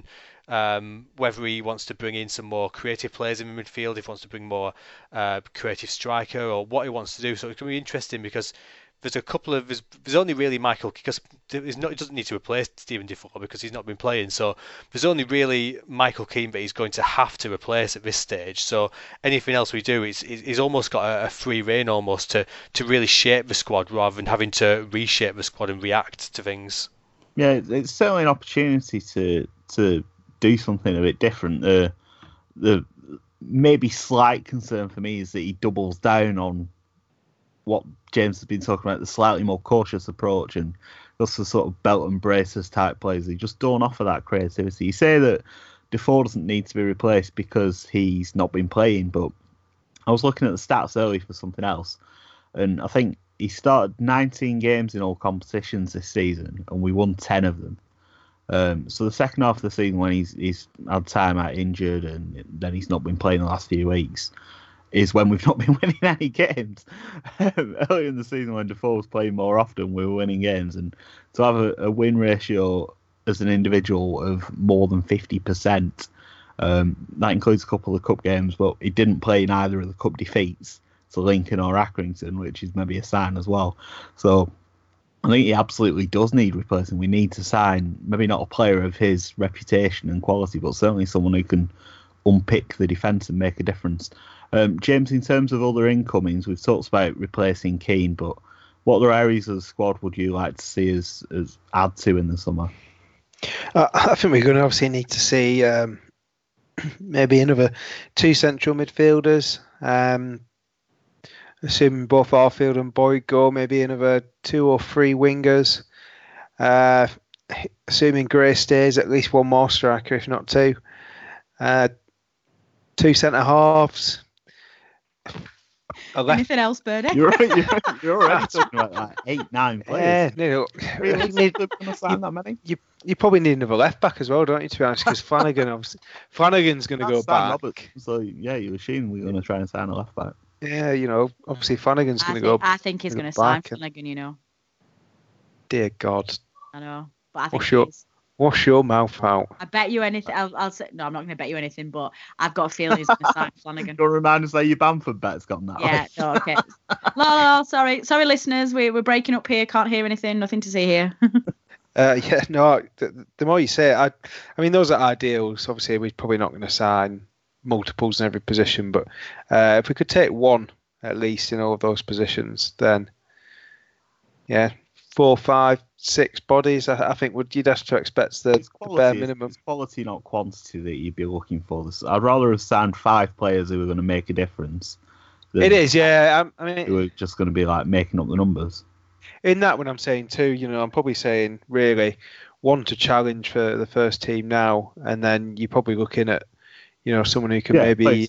S3: whether he wants to bring in some more creative players in midfield, if he wants to bring more creative striker, or what he wants to do. So it's going to be interesting because there's a couple of there's only really Michael, because he doesn't need to replace Stephen Defoe because he's not been playing. So there's only really Michael Keane that he's going to have to replace at this stage. So anything else we do, he's almost got a free rein almost to really shape the squad rather than having to reshape the squad and react to things.
S1: Yeah, it's certainly an opportunity to do something a bit different. The maybe slight concern for me is that he doubles down on what James has been talking about, the slightly more cautious approach, and just the sort of belt and braces type players. He just don't offer that creativity. You say that Defoe doesn't need to be replaced because he's not been playing, but I was looking at the stats early for something else, and I think he started 19 games in all competitions this season, and we won 10 of them. So the second half of the season, when he's had time out injured and then he's not been playing the last few weeks, is when we've not been winning any games. Earlier in the season, when Defoe was playing more often, we were winning games. And to have a win ratio as an individual of more than 50%, that includes a couple of cup games, but he didn't play in either of the cup defeats to Lincoln or Accrington, which is maybe a sign as well. So I think he absolutely does need replacing. We need to sign maybe not a player of his reputation and quality, but certainly someone who can unpick the defence and make a difference. James, in terms of other incomings, we've talked about replacing Keane, but what other areas of the squad would you like to see us add to in the summer?
S4: I think we're going to obviously need to see maybe another 2 central midfielders. Assuming both Arfield and Boyd go, maybe another 2 or 3 wingers. Assuming Gray stays, at least 1 more striker, if not 2. 2 centre halves.
S2: Anything else, Birdie?
S1: You're already talking about like 8-9 players.
S4: Yeah,
S1: Really? You're going to sign that many?
S4: You probably need another left back as well, don't you? To be honest, because Flanagan's going to go back.
S1: Roberts. So yeah, you assume we're going to try and sign a left back.
S4: Yeah, obviously Flanagan's going to go.
S2: I think he's going to sign Flanagan.
S4: Dear God.
S2: I know, but I think
S4: Wash your mouth out.
S2: I bet you anything. I'll say no. I'm not going to bet you anything, but I've got a feeling he's going to sign Flanagan.
S1: Don't remind us that your Bamford bet's gone that.
S2: Yeah. No. Okay. No. Sorry, listeners. We're breaking up here. Can't hear anything. Nothing to see here.
S4: Yeah. No. The more you say it, I mean, those are ideals. Obviously, we're probably not going to sign multiples in every position, but if we could take 1 at least in all of those positions, then yeah, 4, 5, 6 bodies, I think you'd have to expect the bare minimum.
S1: It's quality, not quantity, that you'd be looking for. I'd rather have signed 5 players who are going to make a difference.
S4: It is, yeah. I mean,
S1: who are just going to be like making up the numbers.
S4: In that, when I'm saying 2, I'm probably saying really 1 to challenge for the first team now, and then you're probably looking at someone who can maybe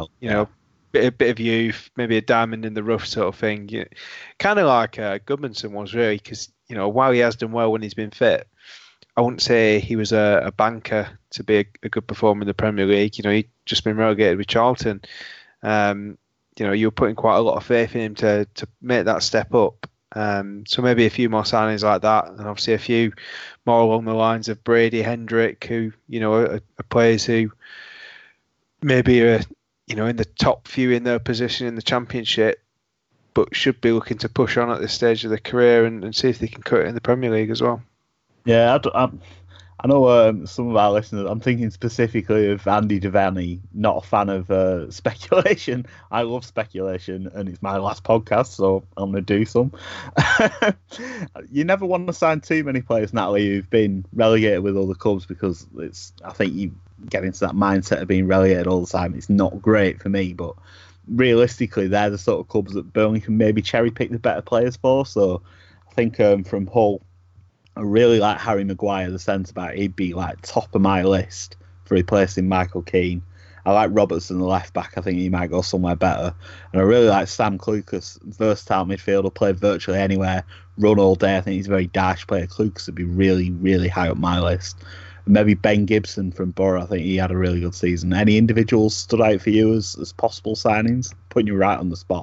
S4: bit of youth, maybe a diamond in the rough sort of thing. Kind of like Goodmanson was, really, because while he has done well when he's been fit, I wouldn't say he was a banker to be a good performer in the Premier League. He'd just been relegated with Charlton. You were putting quite a lot of faith in him to make that step up. So maybe a few more signings like that, and obviously a few more along the lines of Brady, Hendrick, who are players who maybe are in the top few in their position in the Championship, but should be looking to push on at this stage of their career and see if they can cut it in the Premier League as well.
S1: Yeah, I know some of our listeners, I'm thinking specifically of Andy Devaney, not a fan of speculation. I love speculation, and it's my last podcast, so I'm going to do some. You never want to sign too many players, Natalie, who've been relegated with other clubs, because I think you get into that mindset of being relegated all the time. It's not great for me, but realistically, they're the sort of clubs that Burnley can maybe cherry pick the better players for. So I think from Hull, I really like Harry Maguire, the centre-back. He'd be like top of my list for replacing Michael Keane. I like Robertson, the left-back. I think he might go somewhere better. And I really like Sam Clucas, versatile midfielder, play virtually anywhere, run all day. I think he's a very dash player. Clucas would be really, really high up my list. And maybe Ben Gibson from Borough. I think he had a really good season. Any individuals stood out for you as possible signings? Putting you right on the spot.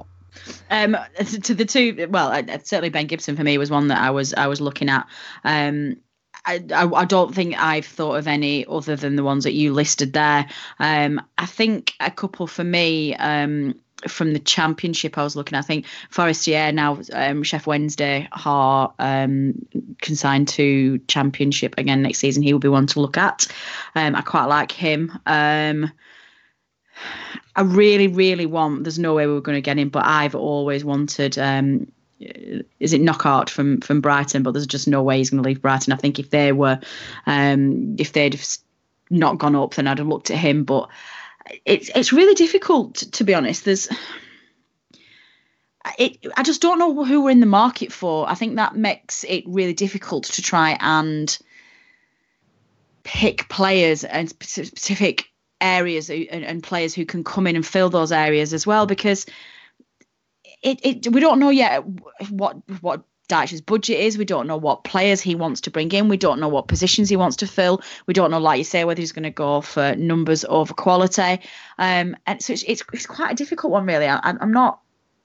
S2: To the 2, well, certainly Ben Gibson for me was one that I was looking at. I don't think I've thought of any other than the ones that you listed there. I think a couple for me from the Championship I was looking at. I think Forestier now, Chef Wednesday are consigned to Championship again next season. He will be one to look at. I quite like him. I really, really want, there's no way we were going to get him, but I've always wanted is it Knockaert from Brighton, but there's just no way he's going to leave Brighton. I think if they were, if they'd have not gone up, then I'd have looked at him. But it's really difficult, to be honest. I just don't know who we're in the market for. I think that makes it really difficult to try and pick players and specific areas and players who can come in and fill those areas as well, because we don't know yet what Dyche's budget is. We don't know what players he wants to bring in. We don't know what positions he wants to fill. We don't know, like you say, whether he's going to go for numbers over quality. And so it's quite a difficult one, really. I'm not.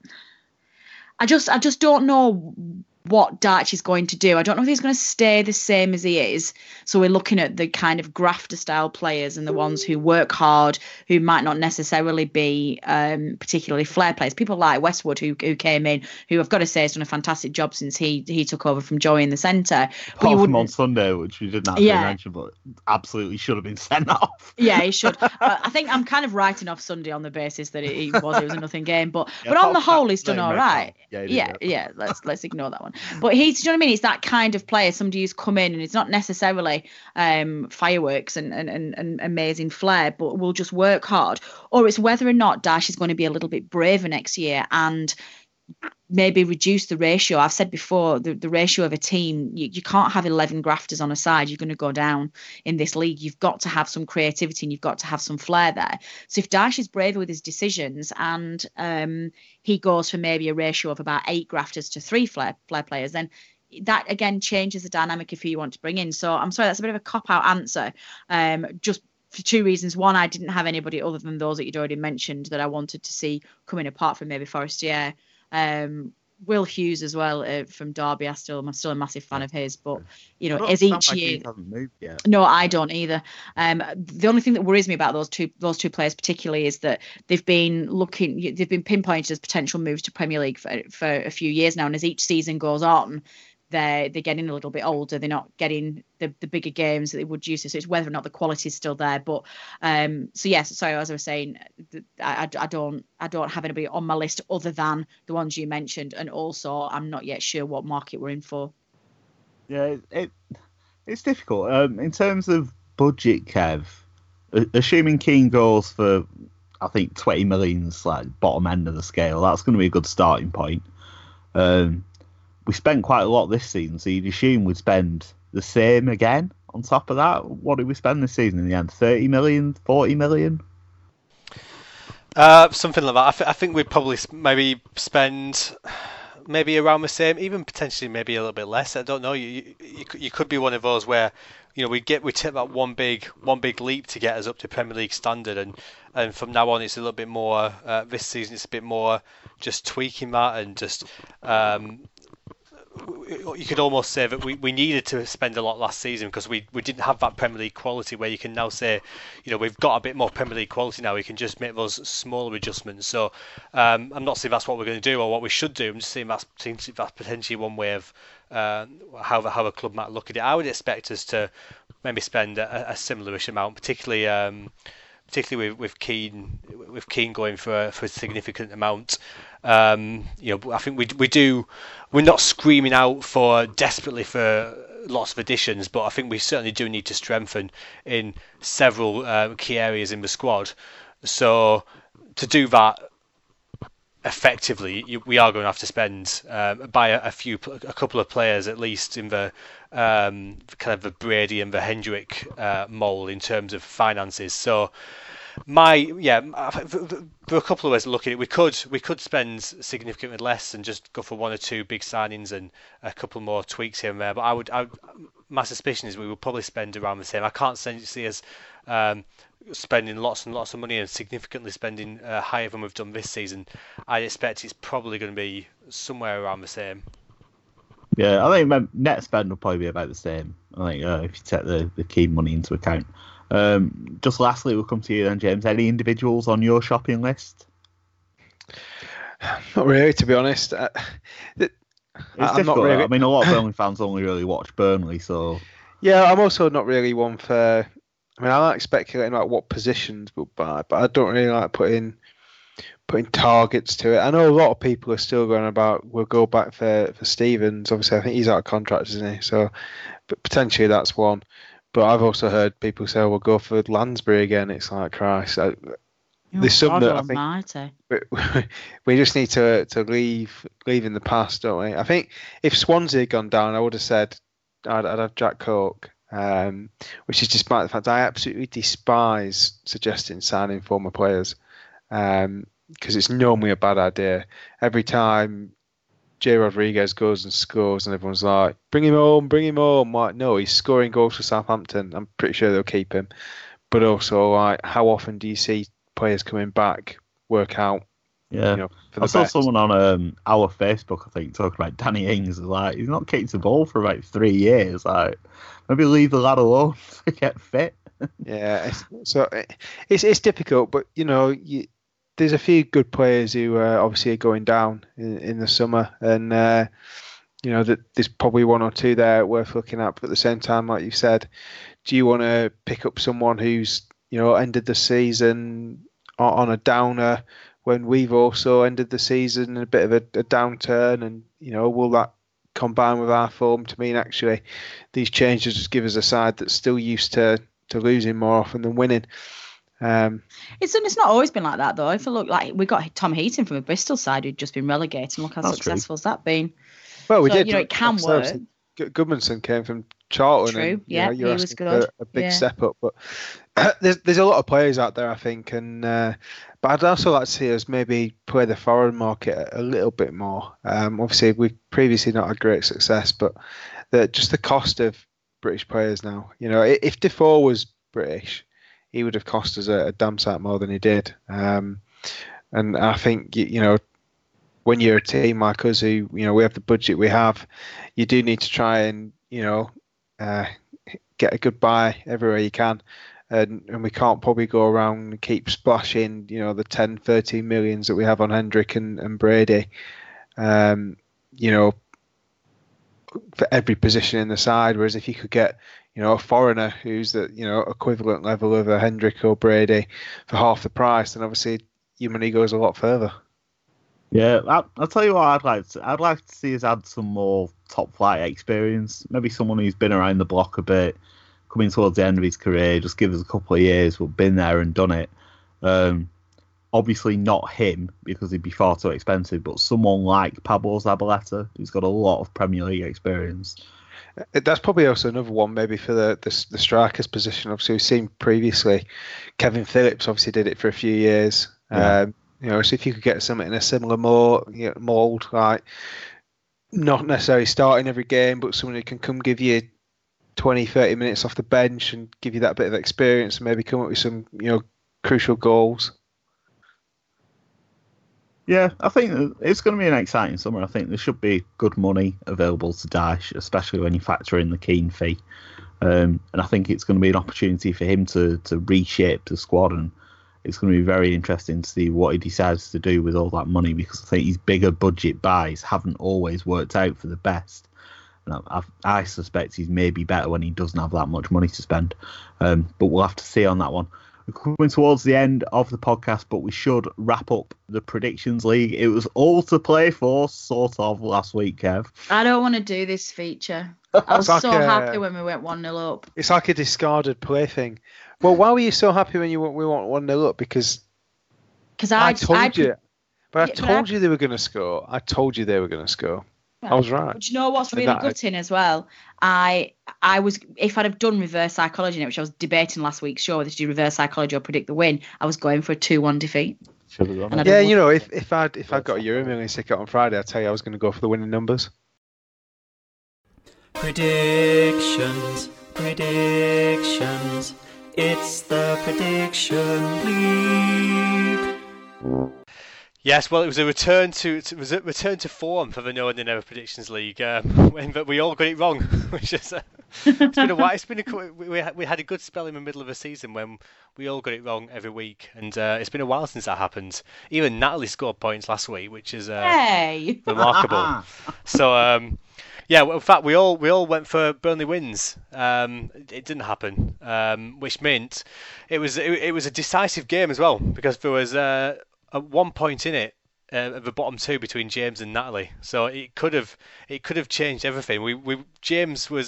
S2: I just don't know what Dyche is going to do. I don't know if he's going to stay the same as he is. So we're looking at the kind of grafter style players and the ones who work hard, who might not necessarily be particularly flair players. People like Westwood who came in, who I've got to say has done a fantastic job since he took over from Joey in the centre.
S1: Apart from on Sunday, which we didn't have to mention, but absolutely should have been sent off.
S2: Yeah, he should. I think I'm kind of writing off Sunday on the basis that it was a nothing game, but on the whole he's done all right. Yeah. Let's ignore that one. But he's, do you know what I mean? It's that kind of player, somebody who's come in and it's not necessarily fireworks and amazing flair, but will just work hard. Or it's whether or not Dyche is going to be a little bit braver next year and maybe reduce the ratio. I've said before, the ratio of a team, you can't have 11 grafters on a side. You're going to go down in this league. You've got to have some creativity and you've got to have some flair there. So if Dyche is braver with his decisions and he goes for maybe a ratio of about 8 grafters to 3 flair players, then that again changes the dynamic of who you want to bring in. So I'm sorry, that's a bit of a cop-out answer. Just for 2 reasons. One, I didn't have anybody other than those that you'd already mentioned that I wanted to see coming apart from maybe Forestier. Will Hughes as well from Derby. I'm still a massive fan of his, but as each year,
S1: hasn't moved yet.
S2: No, I don't either. The only thing that worries me about those two players particularly is that they've been pinpointed as potential moves to Premier League for a few years now, and as each season goes on, they're getting a little bit older. They're not getting the bigger games that they would use to. So it's whether or not the quality is still there. But so yes, sorry, as I was saying, I don't have anybody on my list other than the ones you mentioned, and also I'm not yet sure what market we're in for.
S1: Yeah, it's difficult. In terms of budget, Kev, assuming Keane goes for, I think 20 million's like bottom end of the scale, that's going to be a good starting point. We spent quite a lot this season, so you'd assume we'd spend the same again on top of that. What did we spend this season in the end? 30 million, 40 million?
S3: Something like that. I think we'd probably maybe spend maybe around the same, even potentially maybe a little bit less. I don't know. You could be one of those where we take that one big leap to get us up to Premier League standard, and from now on it's a little bit more. This season it's a bit more just tweaking that and just. You could almost say that we needed to spend a lot last season because we didn't have that Premier League quality where you can now say, we've got a bit more Premier League quality now. We can just make those smaller adjustments. So I'm not saying that's what we're going to do or what we should do. I'm just saying that's potentially one way of how a club might look at it. I would expect us to maybe spend a similarish amount, particularly with Keane going for a significant amount. I think we're not screaming out desperately for lots of additions, but I think we certainly do need to strengthen in several key areas in the squad. So to do that effectively, we are going to have to spend buy a couple of players at least in the kind of the Brady and the Hendrick mold in terms of finances. So there are a couple of ways to look at it. We could spend significantly less and just go for 1 or 2 big signings and a couple more tweaks here and there. But my suspicion is we will probably spend around the same. I can't see us spending lots and lots of money and significantly spending higher than we've done this season. I expect it's probably going to be somewhere around the same.
S1: Yeah, I think net spend will probably be about the same. I think if you take the key money into account. Just lastly, we'll come to you then, James. Any individuals on your shopping list?
S4: Not really, to be honest.
S1: It's
S4: I'm
S1: difficult.
S4: not really.
S1: I mean, a lot of Burnley fans only really watch Burnley, so
S4: Yeah, I'm also not really one for. I mean, I like speculating about what positions we'll buy, but I don't really like putting targets to it. I know a lot of people are still going about we'll go back for Stevens. Obviously, I think he's out of contract, isn't he? So, but potentially that's one. But I've also heard people say we'll go for Lansbury again. It's like Christ. There's some that I think we just need to leave in the past, don't we? I think if Swansea had gone down, I would have said I'd have Jack Cork, which is despite the fact I absolutely despise suggesting signing former players, because it's normally a bad idea. Every time Jay Rodriguez goes and scores and everyone's like, bring him home. Like, no, he's scoring goals for Southampton. I'm pretty sure they'll keep him. But also, like, how often do you see players coming back, work out?
S1: Yeah, I saw someone on our Facebook, I think, talking about Danny Ings. Like, he's not kicked the ball for about 3 years. Like, maybe leave the lad alone to get fit.
S4: Yeah, it's difficult, but there's a few good players who obviously are going down in the summer, and that there's probably one or two there worth looking at. But at the same time, like you said, do you want to pick up someone who's ended the season on a downer when we've also ended the season in a bit of a downturn, and will that combine with our form to mean actually these changes just give us a side that's still used to losing more often than winning?
S2: It's not always been like that though. If I look, like, we got Tom Heaton from a Bristol side who'd just been relegated, and look how successful has that been.
S4: Well, we did.
S2: It can work.
S4: Goodmanson came from Charlton.
S2: True.
S4: And,
S2: he was good.
S4: A big step up, but there's a lot of players out there, I think, and but I'd also like to see us maybe play the foreign market a little bit more. Obviously, we've previously not had great success, but just the cost of British players now. If Defoe was British, he would have cost us a damn sight more than he did. And I think, when you're a team like us who, we have the budget we have, you do need to try and, get a good buy everywhere you can. And we can't probably go around and keep splashing, the 10, 13 millions that we have on Hendrick and Brady, for every position in the side. Whereas if you could get, a foreigner who's the, equivalent level of a Hendrick or Brady for half the price, then obviously your money goes a lot further.
S1: Yeah, I'll tell you what I'd like to see us add some more top flight experience. Maybe someone who's been around the block a bit, coming towards the end of his career, just give us a couple of years, but been there and done it. Obviously not him, because he'd be far too expensive, but someone like Pablo Zabaleta, who's got a lot of Premier League experience.
S4: That's probably also another one, maybe for the strikers position. Obviously, we've seen previously Kevin Phillips obviously did it for a few years. Yeah. So if you could get something in a similar mould, like not necessarily starting every game, but someone who can come give you 20, 30 minutes off the bench and give you that bit of experience and maybe come up with some, crucial goals.
S1: Yeah, I think it's going to be an exciting summer. I think there should be good money available to Dyche, especially when you factor in the Keane fee. And I think it's going to be an opportunity for him to reshape the squad, and it's going to be very interesting to see what he decides to do with all that money, because I think his bigger budget buys haven't always worked out for the best. And I suspect he's maybe better when he doesn't have that much money to spend. But we'll have to see on that one. We're coming towards the end of the podcast, but we should wrap up the Predictions League. It was all to play for, sort of, last week, Kev.
S2: I don't want to do this feature. I was so happy when we went 1-0 up.
S4: It's like a discarded plaything. Well, why were you so happy when we went 1-0 up? Because I told you. But I told you they were going to score. I told you they were going to score. I was right.
S2: But you know what's really gutting as well? I was, if I'd have done reverse psychology in it, which I was debating last week's show, whether to do reverse psychology or predict the win, I was going for a 2-1 defeat.
S4: Yeah, if I'd got a Euro Million ticket on Friday, I'd tell you I was going to go for the winning numbers.
S5: Predictions. It's the Prediction League.
S3: Yes, well, it was a return to form for the No One Never Predictions League, but we all got it wrong, which is it's been a while. We had a good spell in the middle of the season when we all got it wrong every week, and it's been a while since that happened. Even Natalie scored points last week, which is remarkable. So yeah, well, in fact, we all went for Burnley wins. It didn't happen, which meant it was a decisive game as well, because there was at 1 point in it, the bottom two between James and Natalie, so it could have changed everything. James was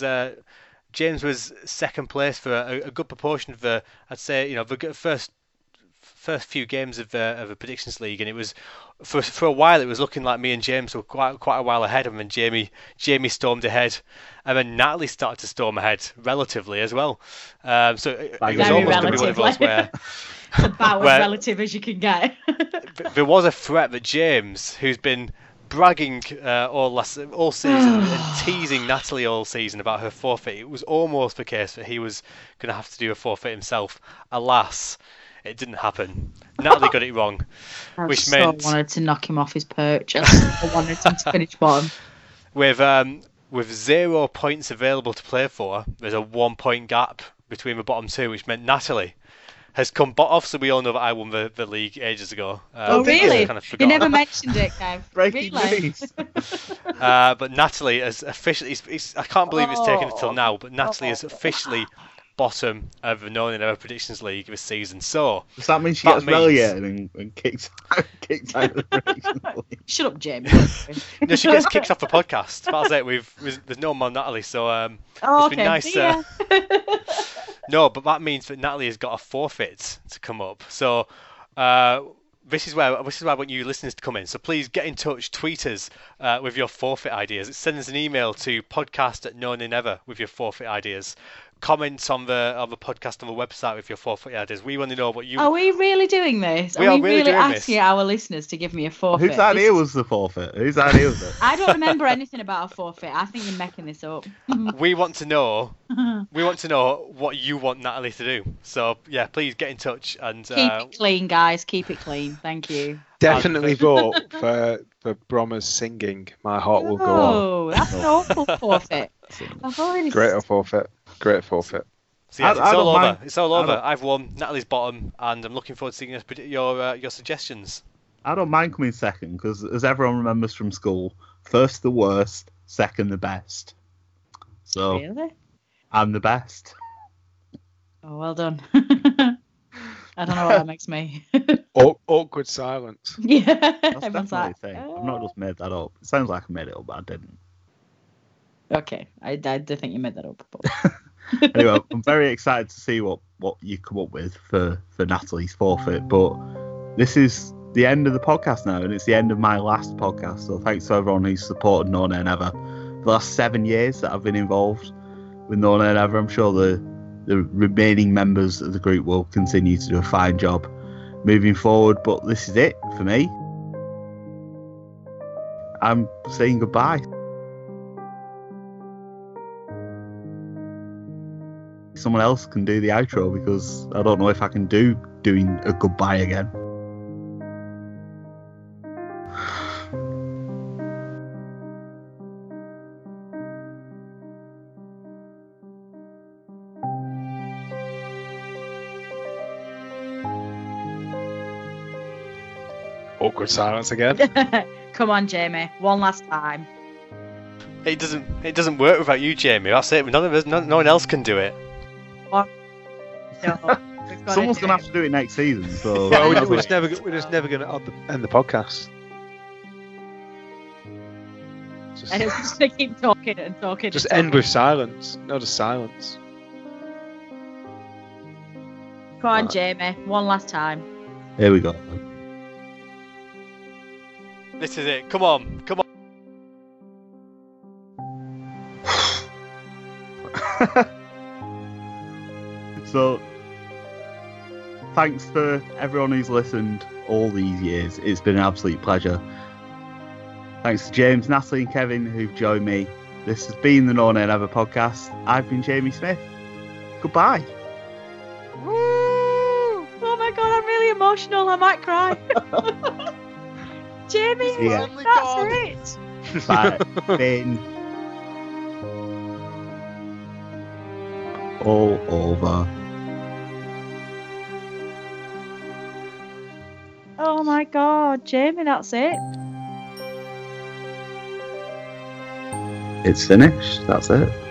S3: second place for a good proportion of the, I'd say, the first few games of the Predictions League, and it was for a while it was looking like me and James were quite a while ahead, and then Jamie stormed ahead, and then Natalie started to storm ahead relatively as well. So it was almost going to be one of those where.
S2: It's about as relative as you can get.
S3: There was a threat that James, who's been bragging all season and teasing Natalie all season about her forfeit, it was almost the case that he was going to have to do a forfeit himself. Alas, it didn't happen. Natalie got it wrong, which meant
S2: I wanted to knock him off his perch. I wanted him to finish bottom.
S3: With 0 points available to play for, there's a 1 point gap between the bottom two, which meant Natalie has come obviously we all know that I won the league ages ago.
S2: Really? You never mentioned it, Kev.
S1: Breaking news.
S3: But Natalie has officially, I can't believe it's taken until now, but Natalie is officially bottom of the No One Never Predictions League this season. So
S1: does that mean she gets relegated and kicked out of the Predictions League?
S2: Shut up, Jamie.
S3: No, she gets kicked off the podcast. That's it. There's no more Natalie, so it's been nice. No, but that means that Natalie has got a forfeit to come up. So this is where I want you listeners to come in. So please get in touch, tweet us with your forfeit ideas. Send us an email to podcast@noonever with your forfeit ideas. Comment on the podcast on the website with your forfeit ideas. We want to know what you.
S2: Are we really doing this?
S3: We are really doing
S2: asking our listeners to give me a forfeit?
S1: Whose idea was the forfeit? Whose idea was it?
S2: I don't remember anything about a forfeit. I think you're making this up.
S3: We want to know. What you want Natalie to do. So yeah, please get in touch and
S2: keep it clean, guys. Keep it clean. Thank you.
S4: Definitely vote for Brommer's singing. My heart will go on.
S2: Oh, that's an awful forfeit.
S4: Great forfeit.
S3: So yeah, it's all over. I've won. Natalie's bottom, and I'm looking forward to seeing your suggestions.
S1: I don't mind coming second because, as everyone remembers from school, first the worst, second the best. So
S2: really?
S1: I'm the best.
S2: Oh, well done. I don't know what that makes me.
S4: Awkward silence.
S2: Yeah.
S1: That's definitely a thing. I've not just made that up. It sounds like I made it up, but I didn't.
S2: Okay, I do think you made that up. But...
S1: Anyway, I'm very excited to see what you come up with for Natalie's forfeit. But this is the end of the podcast now, and it's the end of my last podcast. So thanks to everyone who's supported No Nay Never. The last 7 years that I've been involved with No Nay Never, I'm sure the remaining members of the group will continue to do a fine job moving forward. But this is it for me. I'm saying goodbye. Someone else can do the outro because I don't know if I can doing a goodbye again.
S4: Awkward silence again.
S2: Come on, Jamie. One last time.
S3: It doesn't work without you, Jamie. That's it. None of us, no one else can do it.
S2: No,
S1: someone's gonna have to do it next season. So
S4: well, we're just never going to end the podcast.
S2: And it's just to keep talking and talking.
S4: Just end with silence. No, just silence.
S2: Come on, Jamie. One last time.
S1: Here we go.
S3: This is it. Come on.
S1: So, thanks for everyone who's listened all these years. It's been an absolute pleasure. Thanks to James, Natalie and Kevin who've joined me. This has been the No Nay Never podcast. I've been Jamie Smith. Goodbye.
S2: Woo! Oh my god, I'm really emotional. I might cry. Jamie,
S1: Yeah.
S2: that's it.
S1: But been all over.
S2: Oh my God, Jamie, that's it.
S1: It's finished. That's it.